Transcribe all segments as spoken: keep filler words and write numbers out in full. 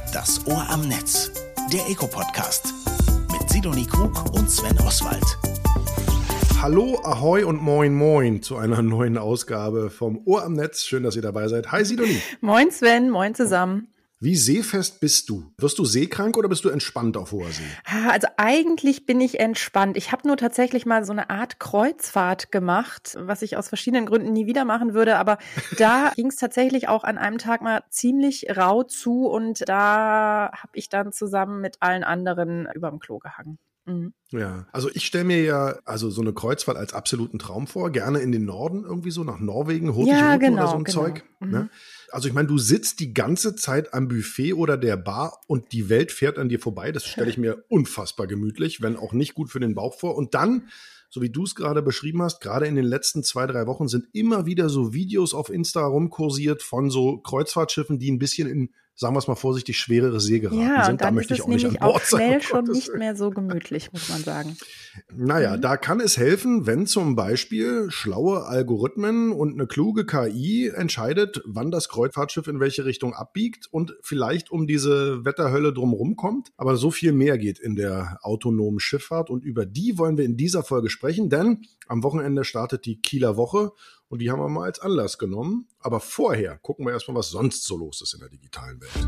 Das Ohr am Netz, der Eco-Podcast mit Sidonie Krug und Sven Oswald. Hallo, ahoi und moin moin zu einer neuen Ausgabe vom Ohr am Netz. Schön, dass ihr dabei seid. Hi Sidonie. Moin Sven, moin zusammen. Wie seefest bist du? Wirst du seekrank oder bist du entspannt auf hoher See? Also eigentlich bin ich entspannt. Ich habe nur tatsächlich mal so eine Art Kreuzfahrt gemacht, was ich aus verschiedenen Gründen nie wieder machen würde. Aber da ging es tatsächlich auch an einem Tag mal ziemlich rau zu und da habe ich dann zusammen mit allen anderen überm Klo gehangen. Mhm. Ja, also ich stelle mir ja also so eine Kreuzfahrt als absoluten Traum vor, gerne in den Norden irgendwie so, nach Norwegen, Hurtigruten ja, genau, oder so ein genau. Zeug. Mhm. Ne? Also ich meine, du sitzt die ganze Zeit am Buffet oder der Bar und die Welt fährt an dir vorbei. Das stelle ich mir unfassbar gemütlich, wenn auch nicht gut für den Bauch vor. Und dann, so wie du es gerade beschrieben hast, gerade in den letzten zwei, drei Wochen sind immer wieder so Videos auf Insta rumkursiert von so Kreuzfahrtschiffen, die ein bisschen in, sagen wir es mal vorsichtig, schwerere See geraten ja, sind. Da möchte ich auch nicht an Bord sein. Ja, schnell schon nicht mehr so gemütlich, muss man sagen. Naja, mhm. da kann es helfen, wenn zum Beispiel schlaue Algorithmen und eine kluge K I entscheidet, wann das Kreuzfahrtschiff in welche Richtung abbiegt und vielleicht um diese Wetterhölle drumherum kommt. Aber so viel mehr geht in der autonomen Schifffahrt und über die wollen wir in dieser Folge sprechen, denn am Wochenende startet die Kieler Woche und die haben wir mal als Anlass genommen. Aber vorher gucken wir erstmal, was sonst so los ist in der digitalen Welt.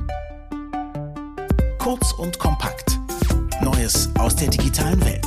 Kurz und kompakt. Neues aus der digitalen Welt.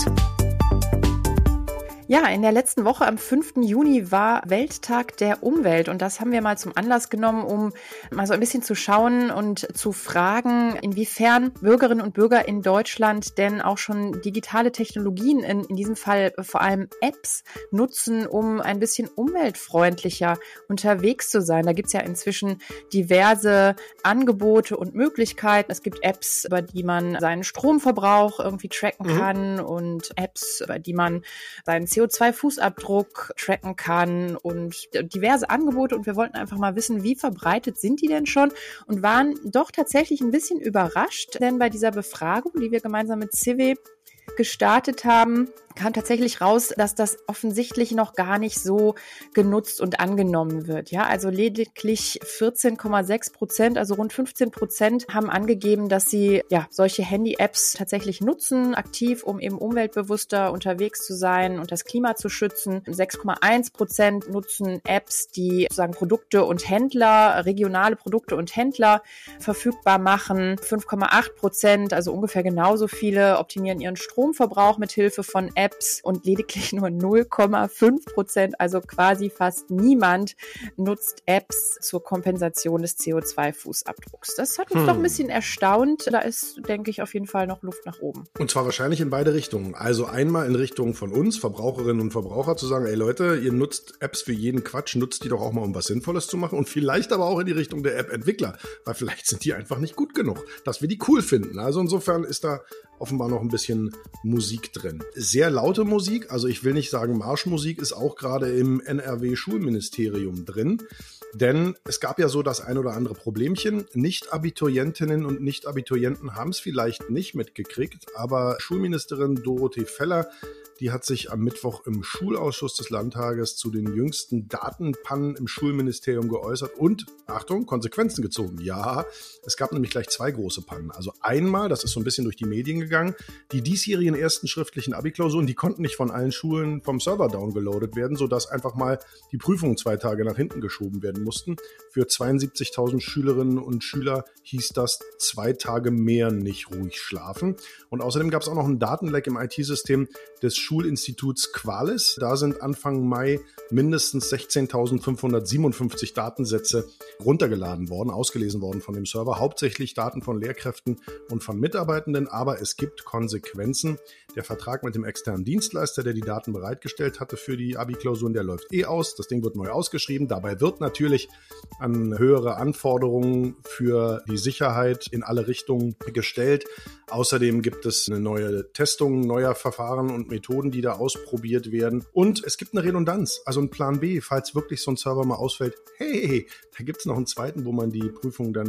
Ja, in der letzten Woche am fünften Juni war Welttag der Umwelt und das haben wir mal zum Anlass genommen, um mal so ein bisschen zu schauen und zu fragen, inwiefern Bürgerinnen und Bürger in Deutschland denn auch schon digitale Technologien, in, in diesem Fall vor allem Apps, nutzen, um ein bisschen umweltfreundlicher unterwegs zu sein. Da gibt's ja inzwischen diverse Angebote und Möglichkeiten. Es gibt Apps, über die man seinen Stromverbrauch irgendwie tracken kann mhm. und Apps, über die man seinen C O zwei Fußabdruck tracken kann und diverse Angebote und wir wollten einfach mal wissen, wie verbreitet sind die denn schon und waren doch tatsächlich ein bisschen überrascht, denn bei dieser Befragung, die wir gemeinsam mit Civi gestartet haben, kam tatsächlich raus, dass das offensichtlich noch gar nicht so genutzt und angenommen wird. Ja, also lediglich vierzehn Komma sechs Prozent, also rund fünfzehn Prozent haben angegeben, dass sie ja solche Handy-Apps tatsächlich nutzen, aktiv, um eben umweltbewusster unterwegs zu sein und das Klima zu schützen. sechs Komma eins Prozent nutzen Apps, die sozusagen Produkte und Händler, regionale Produkte und Händler verfügbar machen. fünf Komma acht Prozent, also ungefähr genauso viele, optimieren ihren Stromverbrauch mit Hilfe von Apps. Apps und lediglich nur null Komma fünf Prozent, also quasi fast niemand, nutzt Apps zur Kompensation des C O zwei Fußabdrucks. Das hat uns hm. doch ein bisschen erstaunt. Da ist, denke ich, auf jeden Fall noch Luft nach oben. Und zwar wahrscheinlich in beide Richtungen. Also einmal in Richtung von uns, Verbraucherinnen und Verbraucher, zu sagen, ey Leute, ihr nutzt Apps für jeden Quatsch, nutzt die doch auch mal, um was Sinnvolles zu machen und vielleicht aber auch in die Richtung der App-Entwickler, weil vielleicht sind die einfach nicht gut genug, dass wir die cool finden. Also insofern ist da offenbar noch ein bisschen Musik drin. Sehr laute Musik, also ich will nicht sagen Marschmusik, ist auch gerade im N R W-Schulministerium drin. Denn es gab ja so das ein oder andere Problemchen. Nicht-Abiturientinnen und Nicht-Abiturienten haben es vielleicht nicht mitgekriegt, aber Schulministerin Dorothee Feller, die hat sich am Mittwoch im Schulausschuss des Landtages zu den jüngsten Datenpannen im Schulministerium geäußert und, Achtung, Konsequenzen gezogen. Ja, es gab nämlich gleich zwei große Pannen. Also einmal, das ist so ein bisschen durch die Medien gegangen, die diesjährigen ersten schriftlichen Abi-Klausuren, die konnten nicht von allen Schulen vom Server downgeloadet werden, sodass einfach mal die Prüfungen zwei Tage nach hinten geschoben werden mussten. Für zweiundsiebzigtausend Schülerinnen und Schüler hieß das zwei Tage mehr nicht ruhig schlafen. Und außerdem gab es auch noch einen Datenleck im I T-System des Schulinstituts Qualis. Da sind Anfang Mai mindestens sechzehntausendfünfhundertsiebenundfünfzig Datensätze runtergeladen worden, ausgelesen worden von dem Server. Hauptsächlich Daten von Lehrkräften und von Mitarbeitenden, aber es gibt Konsequenzen. Der Vertrag mit dem externen Dienstleister, der die Daten bereitgestellt hatte für die Abi-Klausuren, der läuft eh aus. Das Ding wird neu ausgeschrieben. Dabei wird natürlich an höhere Anforderungen für die Sicherheit in alle Richtungen gestellt. Außerdem gibt es eine neue Testung neuer Verfahren und Methoden, die da ausprobiert werden. Und es gibt eine Redundanz, also ein Plan B, falls wirklich so ein Server mal ausfällt. Hey, da gibt es noch einen zweiten, wo man die Prüfung dann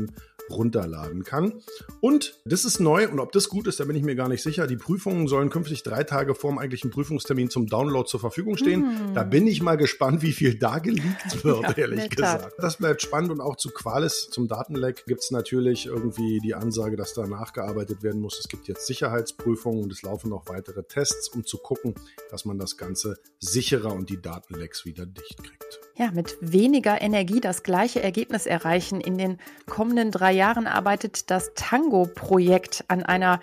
runterladen kann. Und das ist neu und ob das gut ist, da bin ich mir gar nicht sicher. Die Prüfungen sollen künftig drei Tage vor dem eigentlichen Prüfungstermin zum Download zur Verfügung stehen. Hm. Da bin ich mal gespannt, wie viel da geleakt wird, ja, ehrlich gesagt. Das bleibt spannend und auch zu Qualis, zum Datenleck, gibt es natürlich irgendwie die Ansage, dass da nachgearbeitet werden muss. Es gibt jetzt Sicherheitsprüfungen und es laufen noch weitere Tests, um zu gucken, dass man das Ganze sicherer und die Datenlecks wieder dicht kriegt. Ja, mit weniger Energie das gleiche Ergebnis erreichen. In den kommenden drei Jahren arbeitet das Tango-Projekt an einer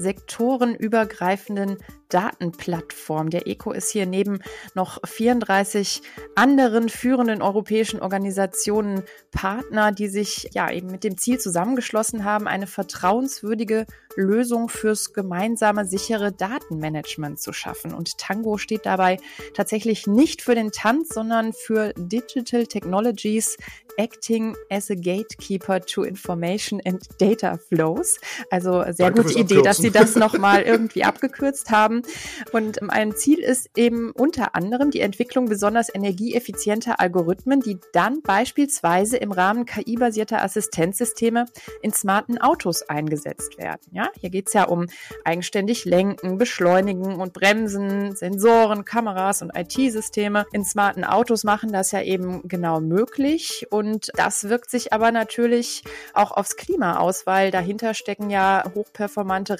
sektorenübergreifenden Datenplattform. Der E C O ist hier neben noch vierunddreißig anderen führenden europäischen Organisationen Partner, die sich ja eben mit dem Ziel zusammengeschlossen haben, eine vertrauenswürdige Lösung fürs gemeinsame, sichere Datenmanagement zu schaffen. Und Tango steht dabei tatsächlich nicht für den Tanz, sondern für Digital Technologies Acting as a Gatekeeper to Information and Data Flows. Also sehr Danke gute Idee, dass Sie das nochmal irgendwie abgekürzt haben. Und ein Ziel ist eben unter anderem die Entwicklung besonders energieeffizienter Algorithmen, die dann beispielsweise im Rahmen K I-basierter Assistenzsysteme in smarten Autos eingesetzt werden. Ja, hier geht es ja um eigenständig lenken, beschleunigen und bremsen, Sensoren, Kameras und I T-Systeme. In smarten Autos machen das ja eben genau möglich. Und das wirkt sich aber natürlich auch aufs Klima aus, weil dahinter stecken ja hochperformante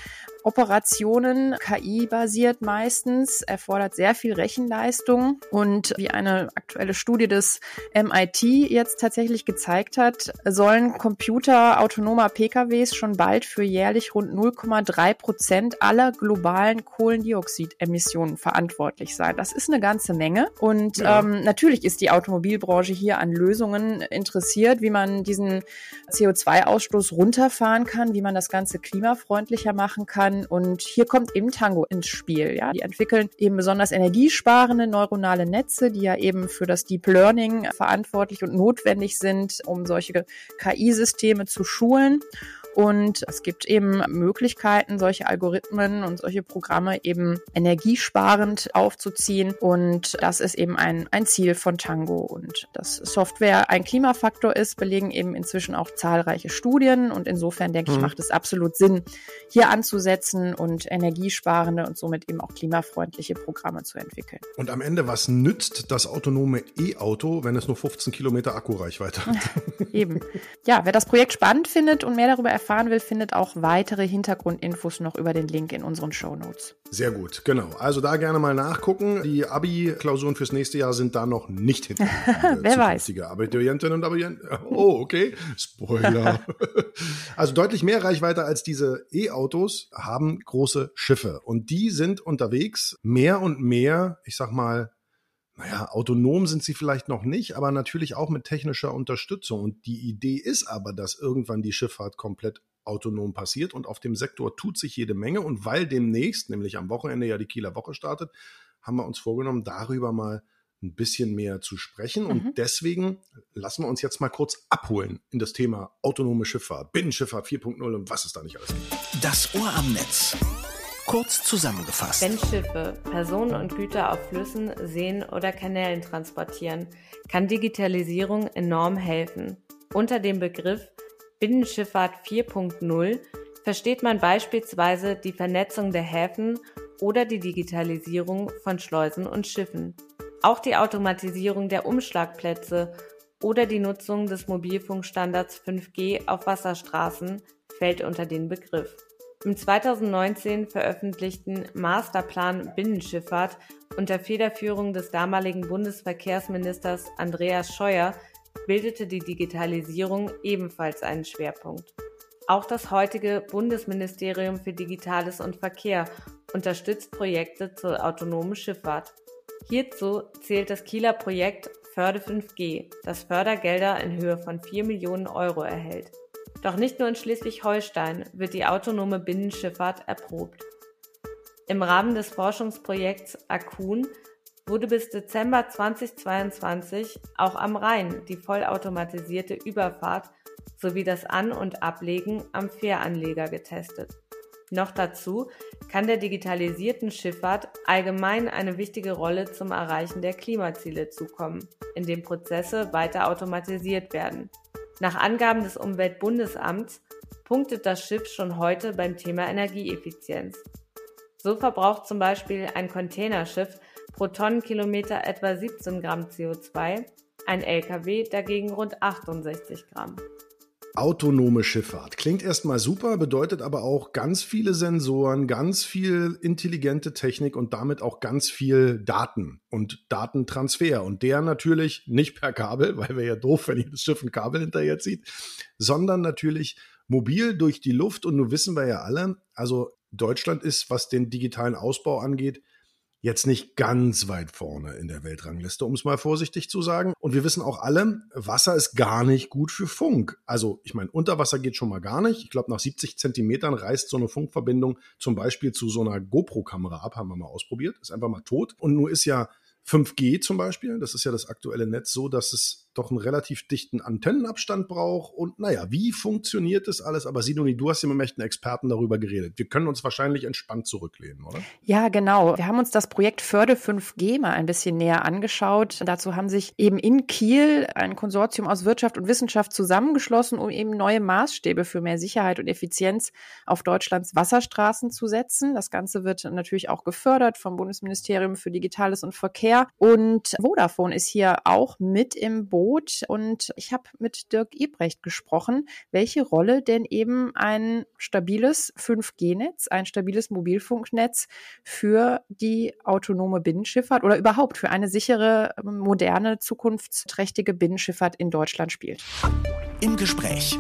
Rechenoperationen, K I-basiert meistens, erfordert sehr viel Rechenleistung. Und wie eine aktuelle Studie des M I T jetzt tatsächlich gezeigt hat, sollen Computer autonomer P K Ws schon bald für jährlich rund null Komma drei Prozent aller globalen Kohlendioxidemissionen verantwortlich sein. Das ist eine ganze Menge. Und ja. ähm, natürlich ist die Automobilbranche hier an Lösungen interessiert, wie man diesen C O zwei Ausstoß runterfahren kann, wie man das Ganze klimafreundlicher machen kann. Und hier kommt eben Tango ins Spiel. Ja, die entwickeln eben besonders energiesparende neuronale Netze, die ja eben für das Deep Learning verantwortlich und notwendig sind, um solche K I-Systeme zu schulen. Und es gibt eben Möglichkeiten, solche Algorithmen und solche Programme eben energiesparend aufzuziehen. Und das ist eben ein, ein Ziel von Tango. Und dass Software ein Klimafaktor ist, belegen eben inzwischen auch zahlreiche Studien. Und insofern, denke mhm. ich, macht es absolut Sinn, hier anzusetzen und energiesparende und somit eben auch klimafreundliche Programme zu entwickeln. Und am Ende, was nützt das autonome E-Auto, wenn es nur fünfzehn Kilometer Akkureichweite hat? Eben. Ja, wer das Projekt spannend findet und mehr darüber erfahren will, findet auch weitere Hintergrundinfos noch über den Link in unseren Shownotes. Sehr gut, genau. Also da gerne mal nachgucken. Die Abi-Klausuren fürs nächste Jahr sind da noch nicht hinter. Wer weiß. Abiturientinnen und Abiturienten. Oh, okay. Spoiler. Also deutlich mehr Reichweite als diese E-Autos haben große Schiffe. Und die sind unterwegs mehr und mehr, ich sag mal, naja, autonom sind sie vielleicht noch nicht, aber natürlich auch mit technischer Unterstützung. Und die Idee ist aber, dass irgendwann die Schifffahrt komplett autonom passiert und auf dem Sektor tut sich jede Menge. Und weil demnächst, nämlich am Wochenende ja die Kieler Woche startet, haben wir uns vorgenommen, darüber mal ein bisschen mehr zu sprechen. Und mhm. deswegen lassen wir uns jetzt mal kurz abholen in das Thema autonome Schifffahrt, Binnenschifffahrt vier Punkt null und was es da nicht alles gibt. Das Ohr am Netz. Kurz zusammengefasst. Wenn Schiffe Personen und Güter auf Flüssen, Seen oder Kanälen transportieren, kann Digitalisierung enorm helfen. Unter dem Begriff Binnenschifffahrt vier Punkt null versteht man beispielsweise die Vernetzung der Häfen oder die Digitalisierung von Schleusen und Schiffen. Auch die Automatisierung der Umschlagplätze oder die Nutzung des Mobilfunkstandards fünf G auf Wasserstraßen fällt unter den Begriff. Im zweitausendneunzehn veröffentlichten Masterplan Binnenschifffahrt unter Federführung des damaligen Bundesverkehrsministers Andreas Scheuer bildete die Digitalisierung ebenfalls einen Schwerpunkt. Auch das heutige Bundesministerium für Digitales und Verkehr unterstützt Projekte zur autonomen Schifffahrt. Hierzu zählt das Kieler Projekt Förde fünf G, das Fördergelder in Höhe von vier Millionen Euro erhält. Doch nicht nur in Schleswig-Holstein wird die autonome Binnenschifffahrt erprobt. Im Rahmen des Forschungsprojekts Akun wurde bis Dezember zweitausendzweiundzwanzig auch am Rhein die vollautomatisierte Überfahrt sowie das An- und Ablegen am Fähranleger getestet. Noch dazu kann der digitalisierten Schifffahrt allgemein eine wichtige Rolle zum Erreichen der Klimaziele zukommen, indem Prozesse weiter automatisiert werden. Nach Angaben des Umweltbundesamts punktet das Schiff schon heute beim Thema Energieeffizienz. So verbraucht zum Beispiel ein Containerschiff pro Tonnenkilometer etwa siebzehn Gramm C O zwei, ein L K W dagegen rund achtundsechzig Gramm. Autonome Schifffahrt. Klingt erstmal super, bedeutet aber auch ganz viele Sensoren, ganz viel intelligente Technik und damit auch ganz viel Daten und Datentransfer. Und der natürlich nicht per Kabel, weil wäre ja doof, wenn jedes Schiff ein Kabel hinterher zieht, sondern natürlich mobil durch die Luft. Und nun wissen wir ja alle, also Deutschland ist, was den digitalen Ausbau angeht, jetzt nicht ganz weit vorne in der Weltrangliste, um es mal vorsichtig zu sagen. Und wir wissen auch alle, Wasser ist gar nicht gut für Funk. Also ich meine, unter Wasser geht schon mal gar nicht. Ich glaube, nach siebzig Zentimetern reißt so eine Funkverbindung zum Beispiel zu so einer GoPro-Kamera ab, haben wir mal ausprobiert. Ist einfach mal tot. Und nun ist ja fünf G zum Beispiel, das ist ja das aktuelle Netz, so, dass es doch einen relativ dichten Antennenabstand braucht. Und naja, wie funktioniert das alles? Aber Sidonie, du hast ja mit echten Experten darüber geredet. Wir können uns wahrscheinlich entspannt zurücklehnen, oder? Ja, genau. Wir haben uns das Projekt Förde fünf G mal ein bisschen näher angeschaut. Dazu haben sich eben in Kiel ein Konsortium aus Wirtschaft und Wissenschaft zusammengeschlossen, um eben neue Maßstäbe für mehr Sicherheit und Effizienz auf Deutschlands Wasserstraßen zu setzen. Das Ganze wird natürlich auch gefördert vom Bundesministerium für Digitales und Verkehr. Und Vodafone ist hier auch mit im Boot. Und ich habe mit Dirk Ebrecht gesprochen, welche Rolle denn eben ein stabiles fünf G-Netz, ein stabiles Mobilfunknetz für die autonome Binnenschifffahrt oder überhaupt für eine sichere, moderne, zukunftsträchtige Binnenschifffahrt in Deutschland spielt. Im Gespräch.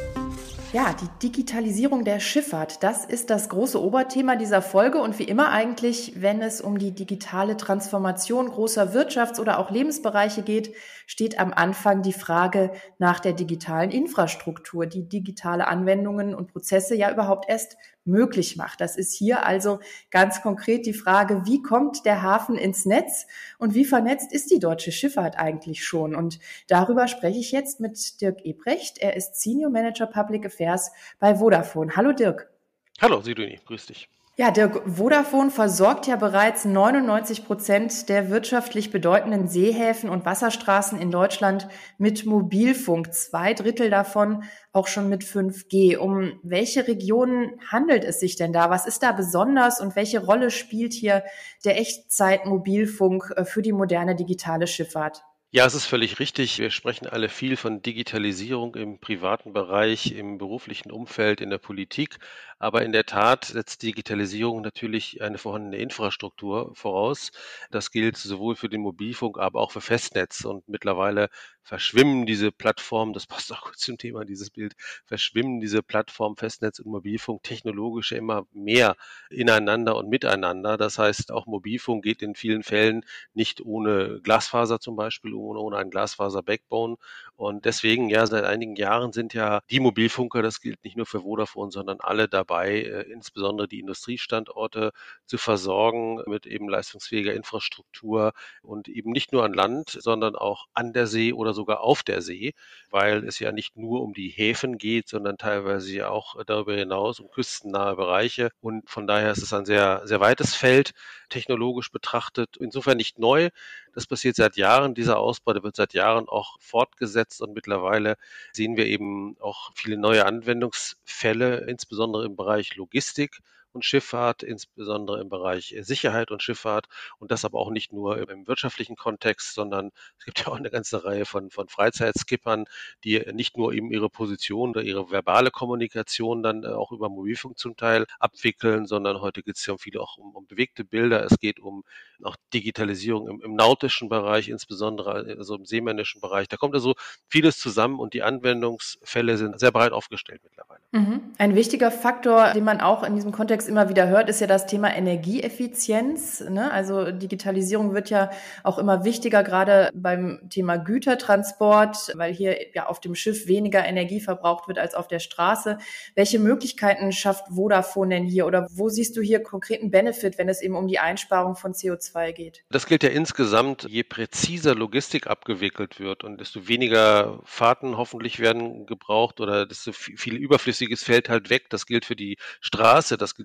Ja, die Digitalisierung der Schifffahrt, das ist das große Oberthema dieser Folge und wie immer eigentlich, wenn es um die digitale Transformation großer Wirtschafts- oder auch Lebensbereiche geht, steht am Anfang die Frage nach der digitalen Infrastruktur, die digitale Anwendungen und Prozesse ja überhaupt erst möglich macht. Das ist hier also ganz konkret die Frage, wie kommt der Hafen ins Netz und wie vernetzt ist die deutsche Schifffahrt eigentlich schon? Und darüber spreche ich jetzt mit Dirk Ebrecht. Er ist Senior Manager Public Affairs bei Vodafone. Hallo Dirk. Hallo Sidonie, grüß dich. Ja, Dirk, Vodafone versorgt ja bereits neunundneunzig Prozent der wirtschaftlich bedeutenden Seehäfen und Wasserstraßen in Deutschland mit Mobilfunk. Zwei Drittel davon auch schon mit fünf G. Um welche Regionen handelt es sich denn da? Was ist da besonders und welche Rolle spielt hier der Echtzeit-Mobilfunk für die moderne digitale Schifffahrt? Ja, es ist völlig richtig. Wir sprechen alle viel von Digitalisierung im privaten Bereich, im beruflichen Umfeld, in der Politik. Aber in der Tat setzt Digitalisierung natürlich eine vorhandene Infrastruktur voraus. Das gilt sowohl für den Mobilfunk, aber auch für Festnetz. Und mittlerweile verschwimmen diese Plattformen, das passt auch gut zum Thema dieses Bild, verschwimmen diese Plattformen Festnetz und Mobilfunk technologisch immer mehr ineinander und miteinander. Das heißt, auch Mobilfunk geht in vielen Fällen nicht ohne Glasfaser zum Beispiel, ohne, ohne ein Glasfaser-Backbone. Und deswegen, ja, seit einigen Jahren sind ja die Mobilfunker, das gilt nicht nur für Vodafone, sondern alle dabei, äh, insbesondere die Industriestandorte zu versorgen mit eben leistungsfähiger Infrastruktur und eben nicht nur an Land, sondern auch an der See oder sogar auf der See, weil es ja nicht nur um die Häfen geht, sondern teilweise ja auch darüber hinaus um küstennahe Bereiche. Und von daher ist es ein sehr, sehr weites Feld, technologisch betrachtet. Insofern nicht neu. Das passiert seit Jahren. Dieser Ausbau, der wird seit Jahren auch fortgesetzt und mittlerweile sehen wir eben auch viele neue Anwendungsfälle, insbesondere im Bereich Logistik und Schifffahrt, insbesondere im Bereich Sicherheit und Schifffahrt und das aber auch nicht nur im wirtschaftlichen Kontext, sondern es gibt ja auch eine ganze Reihe von, von Freizeitskippern, die nicht nur eben ihre Position oder ihre verbale Kommunikation dann auch über Mobilfunk zum Teil abwickeln, sondern heute geht es ja viel auch um, um bewegte Bilder. Es geht um auch Digitalisierung im, im nautischen Bereich, insbesondere also im seemännischen Bereich. Da kommt also vieles zusammen und die Anwendungsfälle sind sehr breit aufgestellt mittlerweile. Mhm. Ein wichtiger Faktor, den man auch in diesem Kontext immer wieder hört, ist ja das Thema Energieeffizienz. Ne? Also Digitalisierung wird ja auch immer wichtiger, gerade beim Thema Gütertransport, weil hier ja auf dem Schiff weniger Energie verbraucht wird als auf der Straße. Welche Möglichkeiten schafft Vodafone denn hier oder wo siehst du hier konkreten Benefit, wenn es eben um die Einsparung von C O zwei geht? Das gilt ja insgesamt, je präziser Logistik abgewickelt wird und desto weniger Fahrten hoffentlich werden gebraucht oder desto viel überflüssiges fällt halt weg. Das gilt für die Straße, das gilt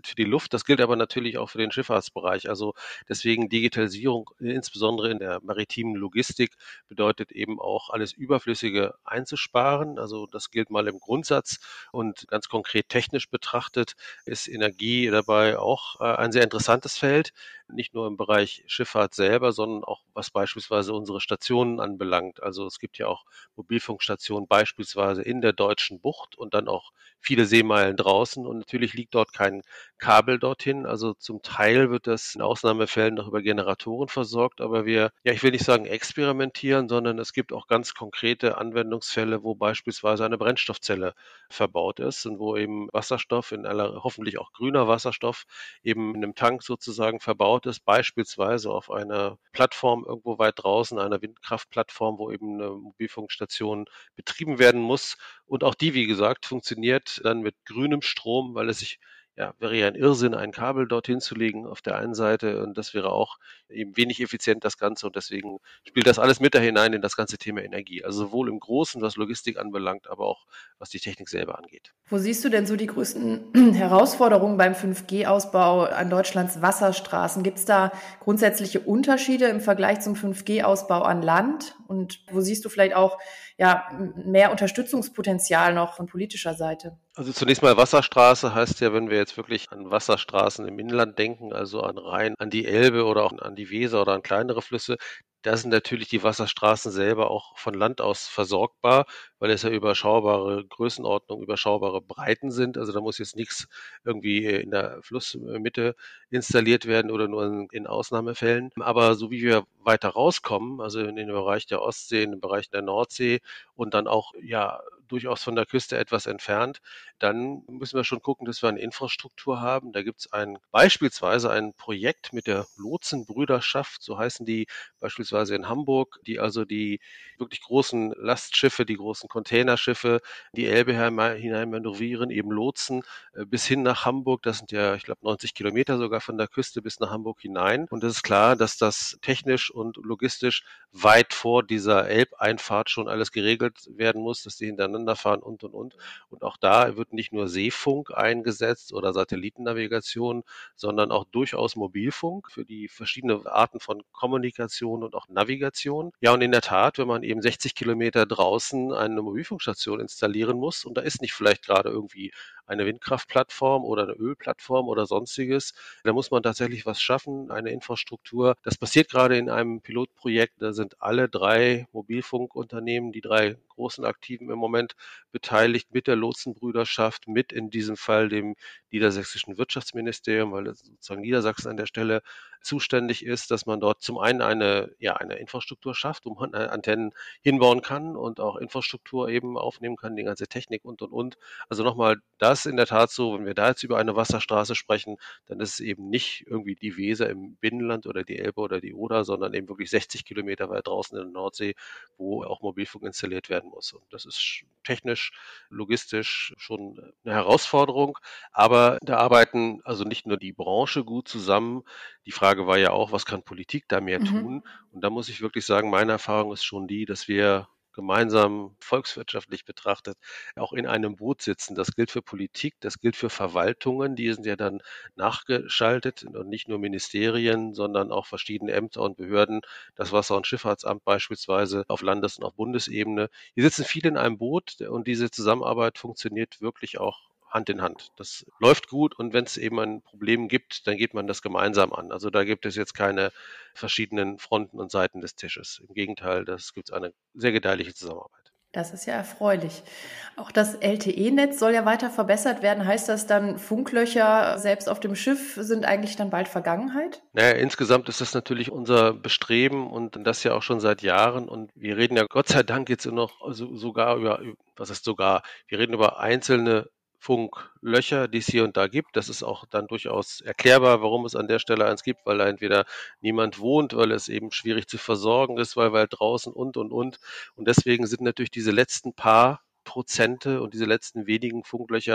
gilt für die Luft, das gilt aber natürlich auch für den Schifffahrtsbereich. Also deswegen Digitalisierung, insbesondere in der maritimen Logistik, bedeutet eben auch, alles Überflüssige einzusparen. Also das gilt mal im Grundsatz und ganz konkret technisch betrachtet ist Energie dabei auch äh, ein sehr interessantes Feld, nicht nur im Bereich Schifffahrt selber, sondern auch was beispielsweise unsere Stationen anbelangt. Also es gibt ja auch Mobilfunkstationen beispielsweise in der Deutschen Bucht und dann auch viele Seemeilen draußen und natürlich liegt dort kein Kabel dorthin. Also zum Teil wird das in Ausnahmefällen noch über Generatoren versorgt, aber wir, ja, ich will nicht sagen experimentieren, sondern es gibt auch ganz konkrete Anwendungsfälle, wo beispielsweise eine Brennstoffzelle verbaut ist und wo eben Wasserstoff, in aller, hoffentlich auch grüner Wasserstoff, eben in einem Tank sozusagen verbaut ist, beispielsweise auf einer Plattform irgendwo weit draußen, einer Windkraftplattform, wo eben eine Mobilfunkstation betrieben werden muss. Und auch die, wie gesagt, funktioniert dann mit grünem Strom, weil es sich, ja, wäre ja ein Irrsinn, ein Kabel dorthin zu legen auf der einen Seite und das wäre auch eben wenig effizient, das Ganze. Und deswegen spielt das alles mit da hinein in das ganze Thema Energie. Also sowohl im Großen, was Logistik anbelangt, aber auch was die Technik selber angeht. Wo siehst du denn so die größten Herausforderungen beim fünf G Ausbau an Deutschlands Wasserstraßen? Gibt es da grundsätzliche Unterschiede im Vergleich zum fünf G Ausbau an Land? Und wo siehst du vielleicht auch ja, mehr Unterstützungspotenzial noch von politischer Seite? Also zunächst mal Wasserstraße heißt ja, wenn wir jetzt wirklich an Wasserstraßen im Inland denken, also an Rhein, an die Elbe oder auch an die Weser oder an kleinere Flüsse, da sind natürlich die Wasserstraßen selber auch von Land aus versorgbar, weil es ja überschaubare Größenordnung, überschaubare Breiten sind. Also da muss jetzt nichts irgendwie in der Flussmitte installiert werden oder nur in, in Ausnahmefällen. Aber so wie wir weiter rauskommen, also in den Bereich der Ostsee, in den Bereich der Nordsee und dann auch ja durchaus von der Küste etwas entfernt, dann müssen wir schon gucken, dass wir eine Infrastruktur haben. Da gibt es ein beispielsweise ein Projekt mit der Lotsenbrüderschaft, so heißen die beispielsweise in Hamburg, die also die wirklich großen Lastschiffe, die großen Containerschiffe, die Elbe hinein manövrieren, eben Lotsen bis hin nach Hamburg. Das sind ja, ich glaube, neunzig Kilometer sogar von der Küste bis nach Hamburg hinein. Und es ist klar, dass das technisch und logistisch weit vor dieser Elbeinfahrt schon alles geregelt werden muss, dass die hintereinander fahren und, und, und. Und auch da wird nicht nur Seefunk eingesetzt oder Satellitennavigation, sondern auch durchaus Mobilfunk für die verschiedenen Arten von Kommunikation und auch Navigation. Ja, und in der Tat, wenn man eben sechzig Kilometer draußen eine Mobilfunkstation installieren muss und da ist nicht vielleicht gerade irgendwie eine Windkraftplattform oder eine Ölplattform oder sonstiges. Da muss man tatsächlich was schaffen, eine Infrastruktur. Das passiert gerade in einem Pilotprojekt. Da sind alle drei Mobilfunkunternehmen, die drei großen Aktiven im Moment beteiligt mit der Lotsenbrüderschaft, mit in diesem Fall dem niedersächsischen Wirtschaftsministerium, weil sozusagen Niedersachsen an der Stelle zuständig ist, dass man dort zum einen eine, ja, eine Infrastruktur schafft, wo man Antennen hinbauen kann und auch Infrastruktur eben aufnehmen kann, die ganze Technik und, und, und. Also nochmal, das in der Tat so, wenn wir da jetzt über eine Wasserstraße sprechen, dann ist es eben nicht irgendwie die Weser im Binnenland oder die Elbe oder die Oder, sondern eben wirklich sechzig Kilometer weit draußen in der Nordsee, wo auch Mobilfunk installiert werden muss. Und das ist technisch, logistisch schon eine Herausforderung, aber da arbeiten also nicht nur die Branche gut zusammen. Die Frage war ja auch, was kann Politik da mehr Mhm. tun? Und da muss ich wirklich sagen, meine Erfahrung ist schon die, dass wir gemeinsam volkswirtschaftlich betrachtet auch in einem Boot sitzen. Das gilt für Politik, das gilt für Verwaltungen, die sind ja dann nachgeschaltet und nicht nur Ministerien, sondern auch verschiedene Ämter und Behörden, das Wasser- und Schifffahrtsamt beispielsweise auf Landes- und auf Bundesebene. Hier sitzen viele in einem Boot und diese Zusammenarbeit funktioniert wirklich auch Hand in Hand. Das läuft gut und wenn es eben ein Problem gibt, dann geht man das gemeinsam an. Also da gibt es jetzt keine verschiedenen Fronten und Seiten des Tisches. Im Gegenteil, das gibt es eine sehr gedeihliche Zusammenarbeit. Das ist ja erfreulich. Auch das L T E-Netz soll ja weiter verbessert werden. Heißt das dann, Funklöcher selbst auf dem Schiff sind eigentlich dann bald Vergangenheit? Naja, insgesamt ist das natürlich unser Bestreben und das ja auch schon seit Jahren. Und wir reden ja Gott sei Dank jetzt noch also sogar über, was ist sogar, wir reden über einzelne Funklöcher, die es hier und da gibt. Das ist auch dann durchaus erklärbar, warum es an der Stelle eins gibt, weil da entweder niemand wohnt, weil es eben schwierig zu versorgen ist, weil weit draußen und, und, und. Und deswegen sind natürlich diese letzten paar Prozente und diese letzten wenigen Funklöcher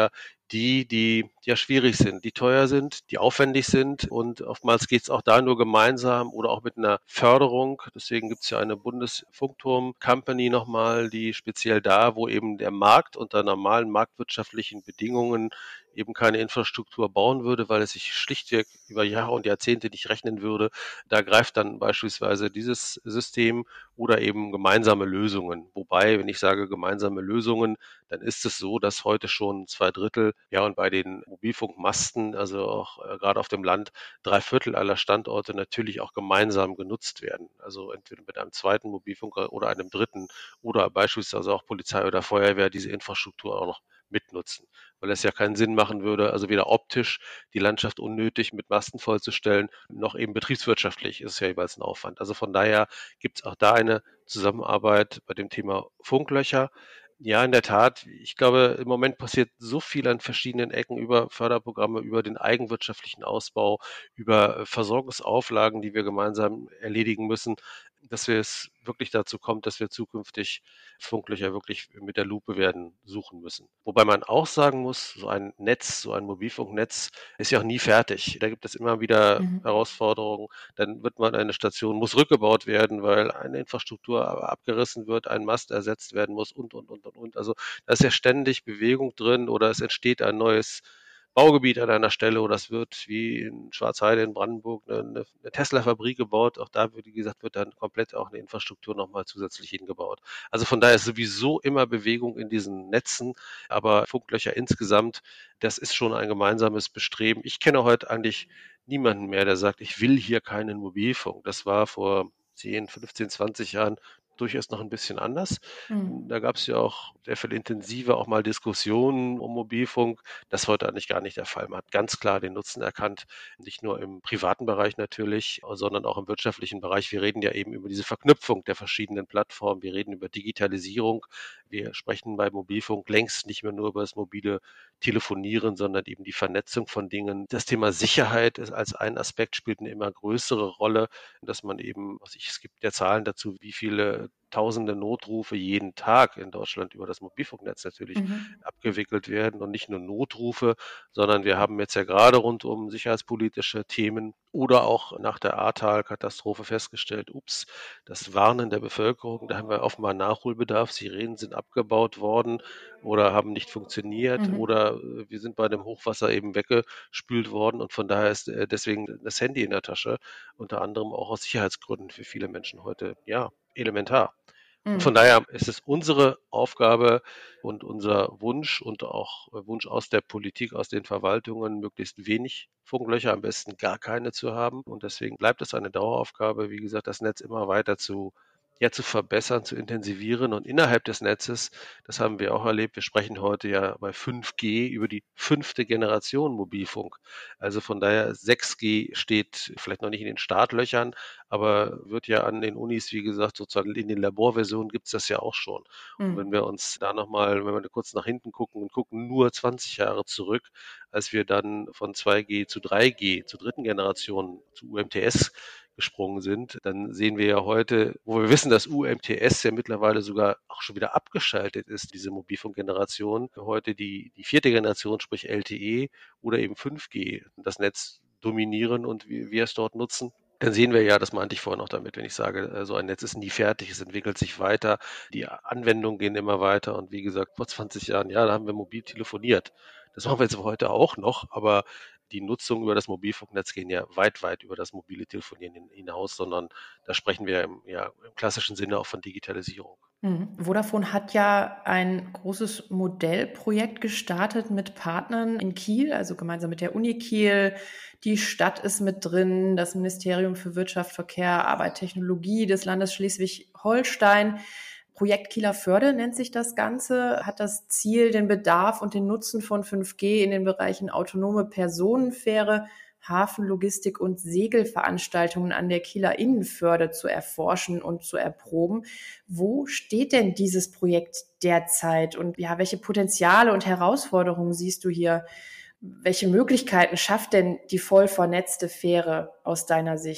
die, die ja schwierig sind, die teuer sind, die aufwendig sind und oftmals geht es auch da nur gemeinsam oder auch mit einer Förderung. Deswegen gibt es ja eine Bundesfunkturm-Company nochmal, die speziell da, wo eben der Markt unter normalen marktwirtschaftlichen Bedingungen eben keine Infrastruktur bauen würde, weil es sich schlichtweg über Jahre und Jahrzehnte nicht rechnen würde. Da greift dann beispielsweise dieses System oder eben gemeinsame Lösungen. Wobei, wenn ich sage gemeinsame Lösungen, dann ist es so, dass heute schon zwei Drittel, ja und bei den Mobilfunkmasten, also auch äh, gerade auf dem Land, drei Viertel aller Standorte natürlich auch gemeinsam genutzt werden. Also entweder mit einem zweiten Mobilfunker oder einem dritten oder beispielsweise auch Polizei oder Feuerwehr diese Infrastruktur auch noch mitnutzen, weil es ja keinen Sinn machen würde, also weder optisch die Landschaft unnötig mit Masten vollzustellen, noch eben betriebswirtschaftlich ist es ja jeweils ein Aufwand. Also von daher gibt es auch da eine Zusammenarbeit bei dem Thema Funklöcher. Ja, in der Tat. Ich glaube, im Moment passiert so viel an verschiedenen Ecken über Förderprogramme, über den eigenwirtschaftlichen Ausbau, über Versorgungsauflagen, die wir gemeinsam erledigen müssen, dass wir es wirklich dazu kommt, dass wir zukünftig Funklöcher wirklich mit der Lupe werden suchen müssen. Wobei man auch sagen muss, so ein Netz, so ein Mobilfunknetz ist ja auch nie fertig. Da gibt es immer wieder mhm. Herausforderungen. Dann wird man eine Station, muss rückgebaut werden, weil eine Infrastruktur abgerissen wird, ein Mast ersetzt werden muss und, und, und, und, und. Also da ist ja ständig Bewegung drin oder es entsteht ein neues Baugebiet an einer Stelle oder es wird wie in Schwarzheide in Brandenburg eine, eine Tesla-Fabrik gebaut. Auch da, wie gesagt, wird dann komplett auch eine Infrastruktur nochmal zusätzlich hingebaut. Also von daher ist sowieso immer Bewegung in diesen Netzen, aber Funklöcher insgesamt, das ist schon ein gemeinsames Bestreben. Ich kenne heute eigentlich niemanden mehr, der sagt, ich will hier keinen Mobilfunk. Das war vor zehn, fünfzehn, zwanzig Jahren durchaus noch ein bisschen anders. Mhm. Da gab es ja auch sehr viel intensiver auch mal Diskussionen um Mobilfunk. Das ist heute eigentlich gar nicht der Fall. Man hat ganz klar den Nutzen erkannt, nicht nur im privaten Bereich natürlich, sondern auch im wirtschaftlichen Bereich. Wir reden ja eben über diese Verknüpfung der verschiedenen Plattformen. Wir reden über Digitalisierung. Wir sprechen bei Mobilfunk längst nicht mehr nur über das mobile Telefonieren, sondern eben die Vernetzung von Dingen. Das Thema Sicherheit ist als ein Aspekt spielt eine immer größere Rolle, dass man eben, was ich, es gibt ja Zahlen dazu, wie viele tausende Notrufe jeden Tag in Deutschland über das Mobilfunknetz natürlich mhm. abgewickelt werden und nicht nur Notrufe, sondern wir haben jetzt ja gerade rund um sicherheitspolitische Themen oder auch nach der Ahrtal-Katastrophe festgestellt, ups, das Warnen der Bevölkerung, da haben wir offenbar Nachholbedarf, Sirenen sind abgebaut worden oder haben nicht funktioniert mhm. oder wir sind bei dem Hochwasser eben weggespült worden und von daher ist deswegen das Handy in der Tasche, unter anderem auch aus Sicherheitsgründen für viele Menschen heute, ja, elementar. Und von daher ist es unsere Aufgabe und unser Wunsch und auch Wunsch aus der Politik, aus den Verwaltungen, möglichst wenig Funklöcher, am besten gar keine zu haben. Und deswegen bleibt es eine Daueraufgabe, wie gesagt, das Netz immer weiter zu ja zu verbessern, zu intensivieren und innerhalb des Netzes, das haben wir auch erlebt, wir sprechen heute ja bei fünf G über die fünfte Generation Mobilfunk. Also von daher sechs G steht vielleicht noch nicht in den Startlöchern, aber wird ja an den Unis, wie gesagt, sozusagen in den Laborversionen gibt es das ja auch schon. Mhm. Und wenn wir uns da nochmal, wenn wir kurz nach hinten gucken und gucken nur zwanzig Jahre zurück, als wir dann von zwei G zu drei G, zur dritten Generation, zu U M T S gesprungen sind, dann sehen wir ja heute, wo wir wissen, dass U M T S ja mittlerweile sogar auch schon wieder abgeschaltet ist, diese Mobilfunkgeneration, heute die, die vierte Generation, sprich L T E oder eben fünf G, das Netz dominieren und wir, wir es dort nutzen. Dann sehen wir ja, das meinte ich vorhin auch damit, wenn ich sage, so ein Netz ist nie fertig, es entwickelt sich weiter, die Anwendungen gehen immer weiter und wie gesagt, vor zwanzig Jahren, ja, da haben wir mobil telefoniert. Das machen wir jetzt heute auch noch, aber die Nutzung über das Mobilfunknetz gehen ja weit, weit über das mobile Telefonieren hinaus, sondern da sprechen wir im, ja, im klassischen Sinne auch von Digitalisierung. Mhm. Vodafone hat ja ein großes Modellprojekt gestartet mit Partnern in Kiel, also gemeinsam mit der Uni Kiel. Die Stadt ist mit drin, das Ministerium für Wirtschaft, Verkehr, Arbeit, Technologie des Landes Schleswig-Holstein. Projekt Kieler Förde nennt sich das Ganze, hat das Ziel, den Bedarf und den Nutzen von fünf G in den Bereichen autonome Personenfähre, Hafenlogistik und Segelveranstaltungen an der Kieler Innenförde zu erforschen und zu erproben. Wo steht denn dieses Projekt derzeit und ja, welche Potenziale und Herausforderungen siehst du hier? Welche Möglichkeiten schafft denn die voll vernetzte Fähre aus deiner Sicht?